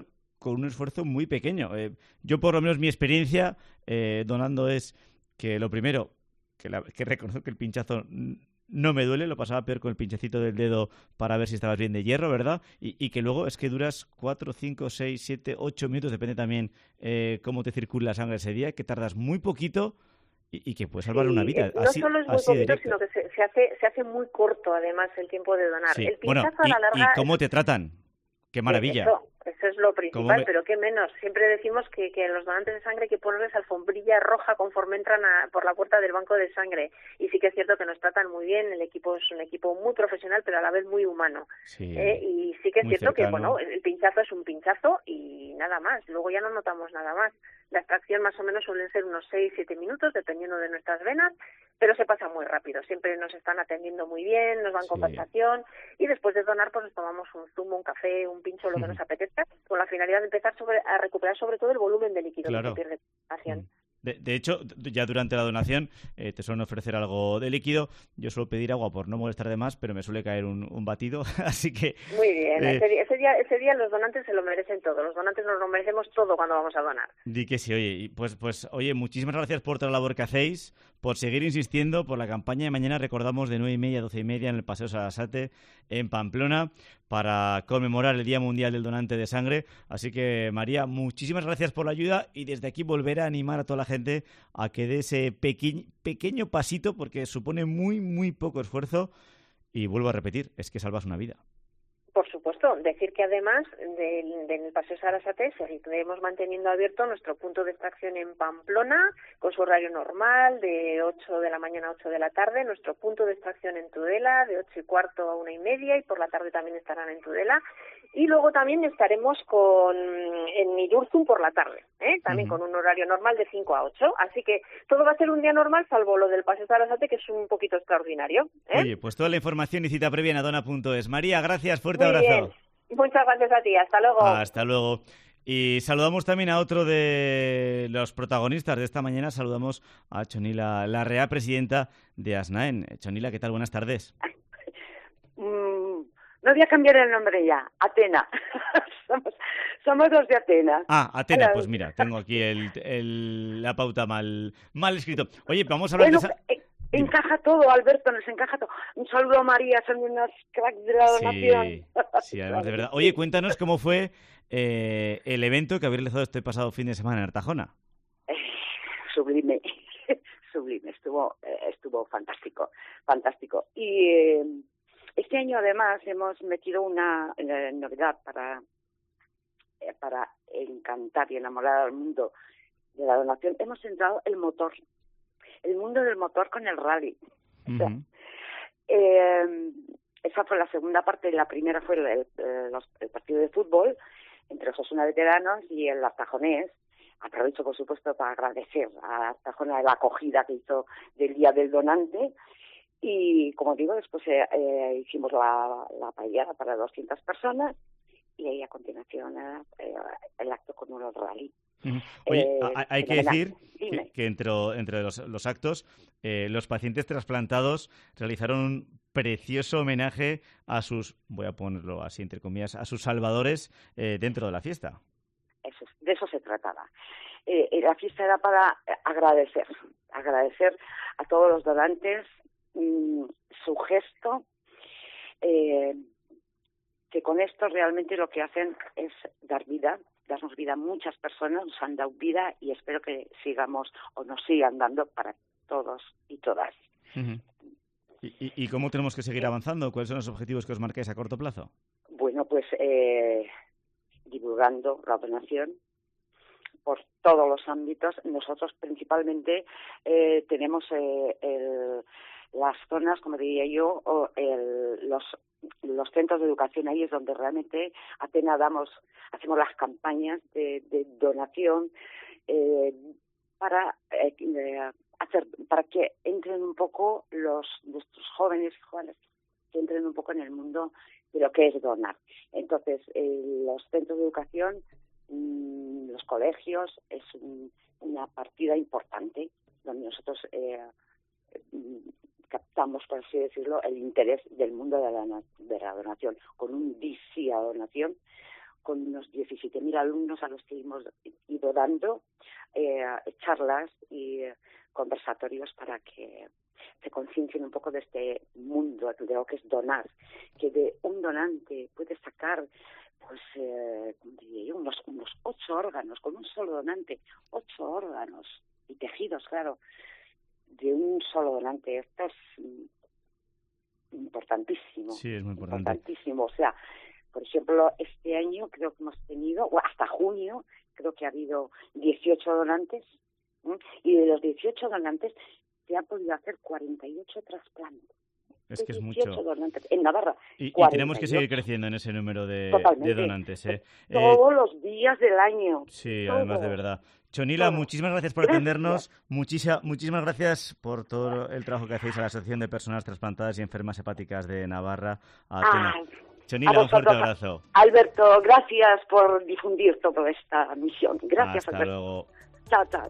Speaker 4: con un esfuerzo muy pequeño. Yo, por lo menos, mi experiencia donando es que lo primero, que reconozco que el pinchazo no me duele, lo pasaba peor con el pinchacito del dedo para ver si estabas bien de hierro, ¿verdad? Y que luego es que duras 4, 5, 6, 7, 8 minutos, depende también cómo te circula la sangre ese día, que tardas muy poquito y que puede salvar una vida.
Speaker 3: No solo es muy poquito, sino que se hace muy corto, además, el tiempo de donar.
Speaker 4: Sí.
Speaker 3: El pinchazo a la larga...
Speaker 4: ¿Y cómo te tratan? ¡Qué maravilla!
Speaker 3: Eso es lo principal, pero qué menos. Siempre decimos que a los donantes de sangre hay que ponerles alfombrilla roja conforme entran por la puerta del banco de sangre. Y sí que es cierto que nos tratan muy bien, el equipo es un equipo muy profesional, pero a la vez muy humano.
Speaker 4: Sí,
Speaker 3: y sí que es cierto
Speaker 4: cercano.
Speaker 3: que, bueno, el pinchazo es un pinchazo y nada más. Luego ya no notamos nada más. La extracción más o menos suelen ser unos 6-7 minutos, dependiendo de nuestras venas, pero se pasa muy rápido. Siempre nos están atendiendo muy bien, nos dan compensación y después de donar pues nos tomamos un zumo, un café, un pincho, lo que nos apetezca, con la finalidad de empezar a recuperar sobre todo el volumen de líquido que se pierde con la donación.
Speaker 4: De hecho, ya durante la donación te suelen ofrecer algo de líquido. Yo suelo pedir agua por no molestar de más, pero me suele caer un batido, así que...
Speaker 3: Muy bien, ese día los donantes se lo merecen todo. Los donantes nos lo merecemos todo cuando vamos a donar.
Speaker 4: Di que sí, oye. Oye, muchísimas gracias por toda la labor que hacéis, por seguir insistiendo, por la campaña de mañana. Recordamos de 9:30 a 12:30 en el Paseo Sarasate, en Pamplona, para conmemorar el Día Mundial del Donante de Sangre. Así que, María, muchísimas gracias por la ayuda y desde aquí volver a animar a toda la gente a que dé ese pequeño pasito, porque supone muy, muy poco esfuerzo y vuelvo a repetir, es que salvas una vida.
Speaker 3: Por supuesto, decir que además del Paseo Sarasate seguiremos manteniendo abierto nuestro punto de extracción en Pamplona con su horario normal de 8 de la mañana a 8 de la tarde, nuestro punto de extracción en Tudela de 8:15 a 1:30 y por la tarde también estarán en Tudela y luego también estaremos en Irurzun por la tarde, también con un horario normal de 5 a 8, así que todo va a ser un día normal salvo lo del Paseo Sarasate que es un poquito extraordinario.
Speaker 4: Oye, pues toda la información y cita previa en adona.es. María, gracias, fuerte
Speaker 3: Muy
Speaker 4: abrazo.
Speaker 3: bien. Muchas gracias a ti, hasta luego.
Speaker 4: Hasta luego. Y saludamos también a otro de los protagonistas de esta mañana, saludamos a Chonila Larrea, presidenta de ASNAEN. Chonila, ¿qué tal? Buenas tardes.
Speaker 6: No voy a cambiar el nombre ya, Atena. somos dos de Atena.
Speaker 4: Atena, pues mira, tengo aquí la pauta mal escrito. Oye, vamos a hablar de
Speaker 6: encaja todo, Alberto, nos encaja todo. Un saludo a María, son unos cracks de la donación.
Speaker 4: Sí, además de verdad. Oye, cuéntanos cómo fue el evento que habéis realizado este pasado fin de semana en Artajona.
Speaker 6: Sublime, estuvo fantástico. Y este año además hemos metido una novedad para encantar y enamorar al mundo de la donación. Hemos centrado el mundo del motor con el rally. O sea, esa fue la segunda parte, la primera fue el partido de fútbol entre Osasuna Veteranos y el Artajonés. Aprovecho, por supuesto, para agradecer a Artajona la acogida que hizo del Día del Donante y, como digo, después hicimos la paellada para 200 personas y ahí a continuación el acto con un rally.
Speaker 4: Oye, hay que decir que entre los actos, los pacientes trasplantados realizaron un precioso homenaje a sus, voy a ponerlo así entre comillas, a sus salvadores dentro de la fiesta.
Speaker 6: De eso se trataba. La fiesta era para agradecer a todos los donantes su gesto, que con esto realmente lo que hacen es darnos vida a muchas personas, nos han dado vida y espero que sigamos o nos sigan dando para todos y todas.
Speaker 4: ¿Y cómo tenemos que seguir avanzando? ¿Cuáles son los objetivos que os marquáis a corto plazo?
Speaker 6: Bueno, pues divulgando la donación por todos los ámbitos. Nosotros principalmente tenemos las zonas, como diría yo, los centros de educación. Ahí es donde realmente apenas hacemos las campañas de donación para que entren un poco nuestros jóvenes que entren un poco en el mundo de lo que es donar. Entonces, los centros de educación, los colegios, es una partida importante donde nosotros captamos, por así decirlo, el interés del mundo de la donación, con un sí a donación, con unos 17.000 alumnos a los que hemos ido dando charlas y conversatorios para que se conciencien un poco de este mundo, de lo que es donar, que de un donante puede sacar pues diría yo, unos 8 órganos, con un solo donante, 8 órganos y tejidos, claro, de un solo donante. Esto es importantísimo.
Speaker 4: Sí, es muy importante.
Speaker 6: Importantísimo. O sea, por ejemplo, este año creo que hemos tenido, o hasta junio, creo que ha habido 18 donantes, y de los 18 donantes se han podido hacer 48 trasplantes.
Speaker 4: Es que es mucho.
Speaker 6: Donantes en Navarra.
Speaker 4: Y tenemos que seguir creciendo en ese número de donantes.
Speaker 6: Todos los días del año.
Speaker 4: Sí,
Speaker 6: todo.
Speaker 4: Además de verdad. Chonila, muchísimas gracias por atendernos. Muchísimas gracias por todo el trabajo que hacéis a la Asociación de Personas Trasplantadas y Enfermas Hepáticas de Navarra. Chonila, un fuerte abrazo.
Speaker 6: Alberto, gracias por difundir toda esta misión. Gracias,
Speaker 4: Hasta
Speaker 6: Alberto.
Speaker 4: luego.
Speaker 6: Chao, chao.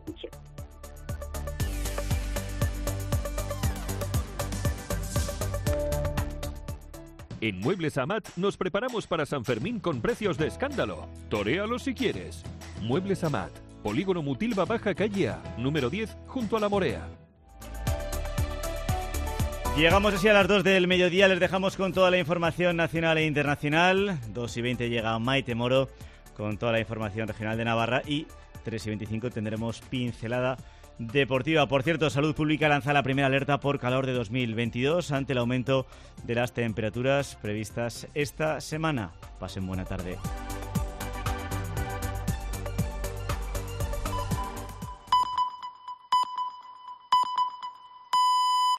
Speaker 1: En Muebles Amat nos preparamos para San Fermín con precios de escándalo. Toréalo si quieres. Muebles Amat, Polígono Mutilva Baja Calle A, número 10, junto a La Morea.
Speaker 4: Llegamos así a las 2 del mediodía, les dejamos con toda la información nacional e internacional. 2:20 llega Maite Moro con toda la información regional de Navarra y 3:25 tendremos pincelada deportiva. Por cierto, Salud Pública lanza la primera alerta por calor de 2022 ante el aumento de las temperaturas previstas esta semana. Pasen buena tarde.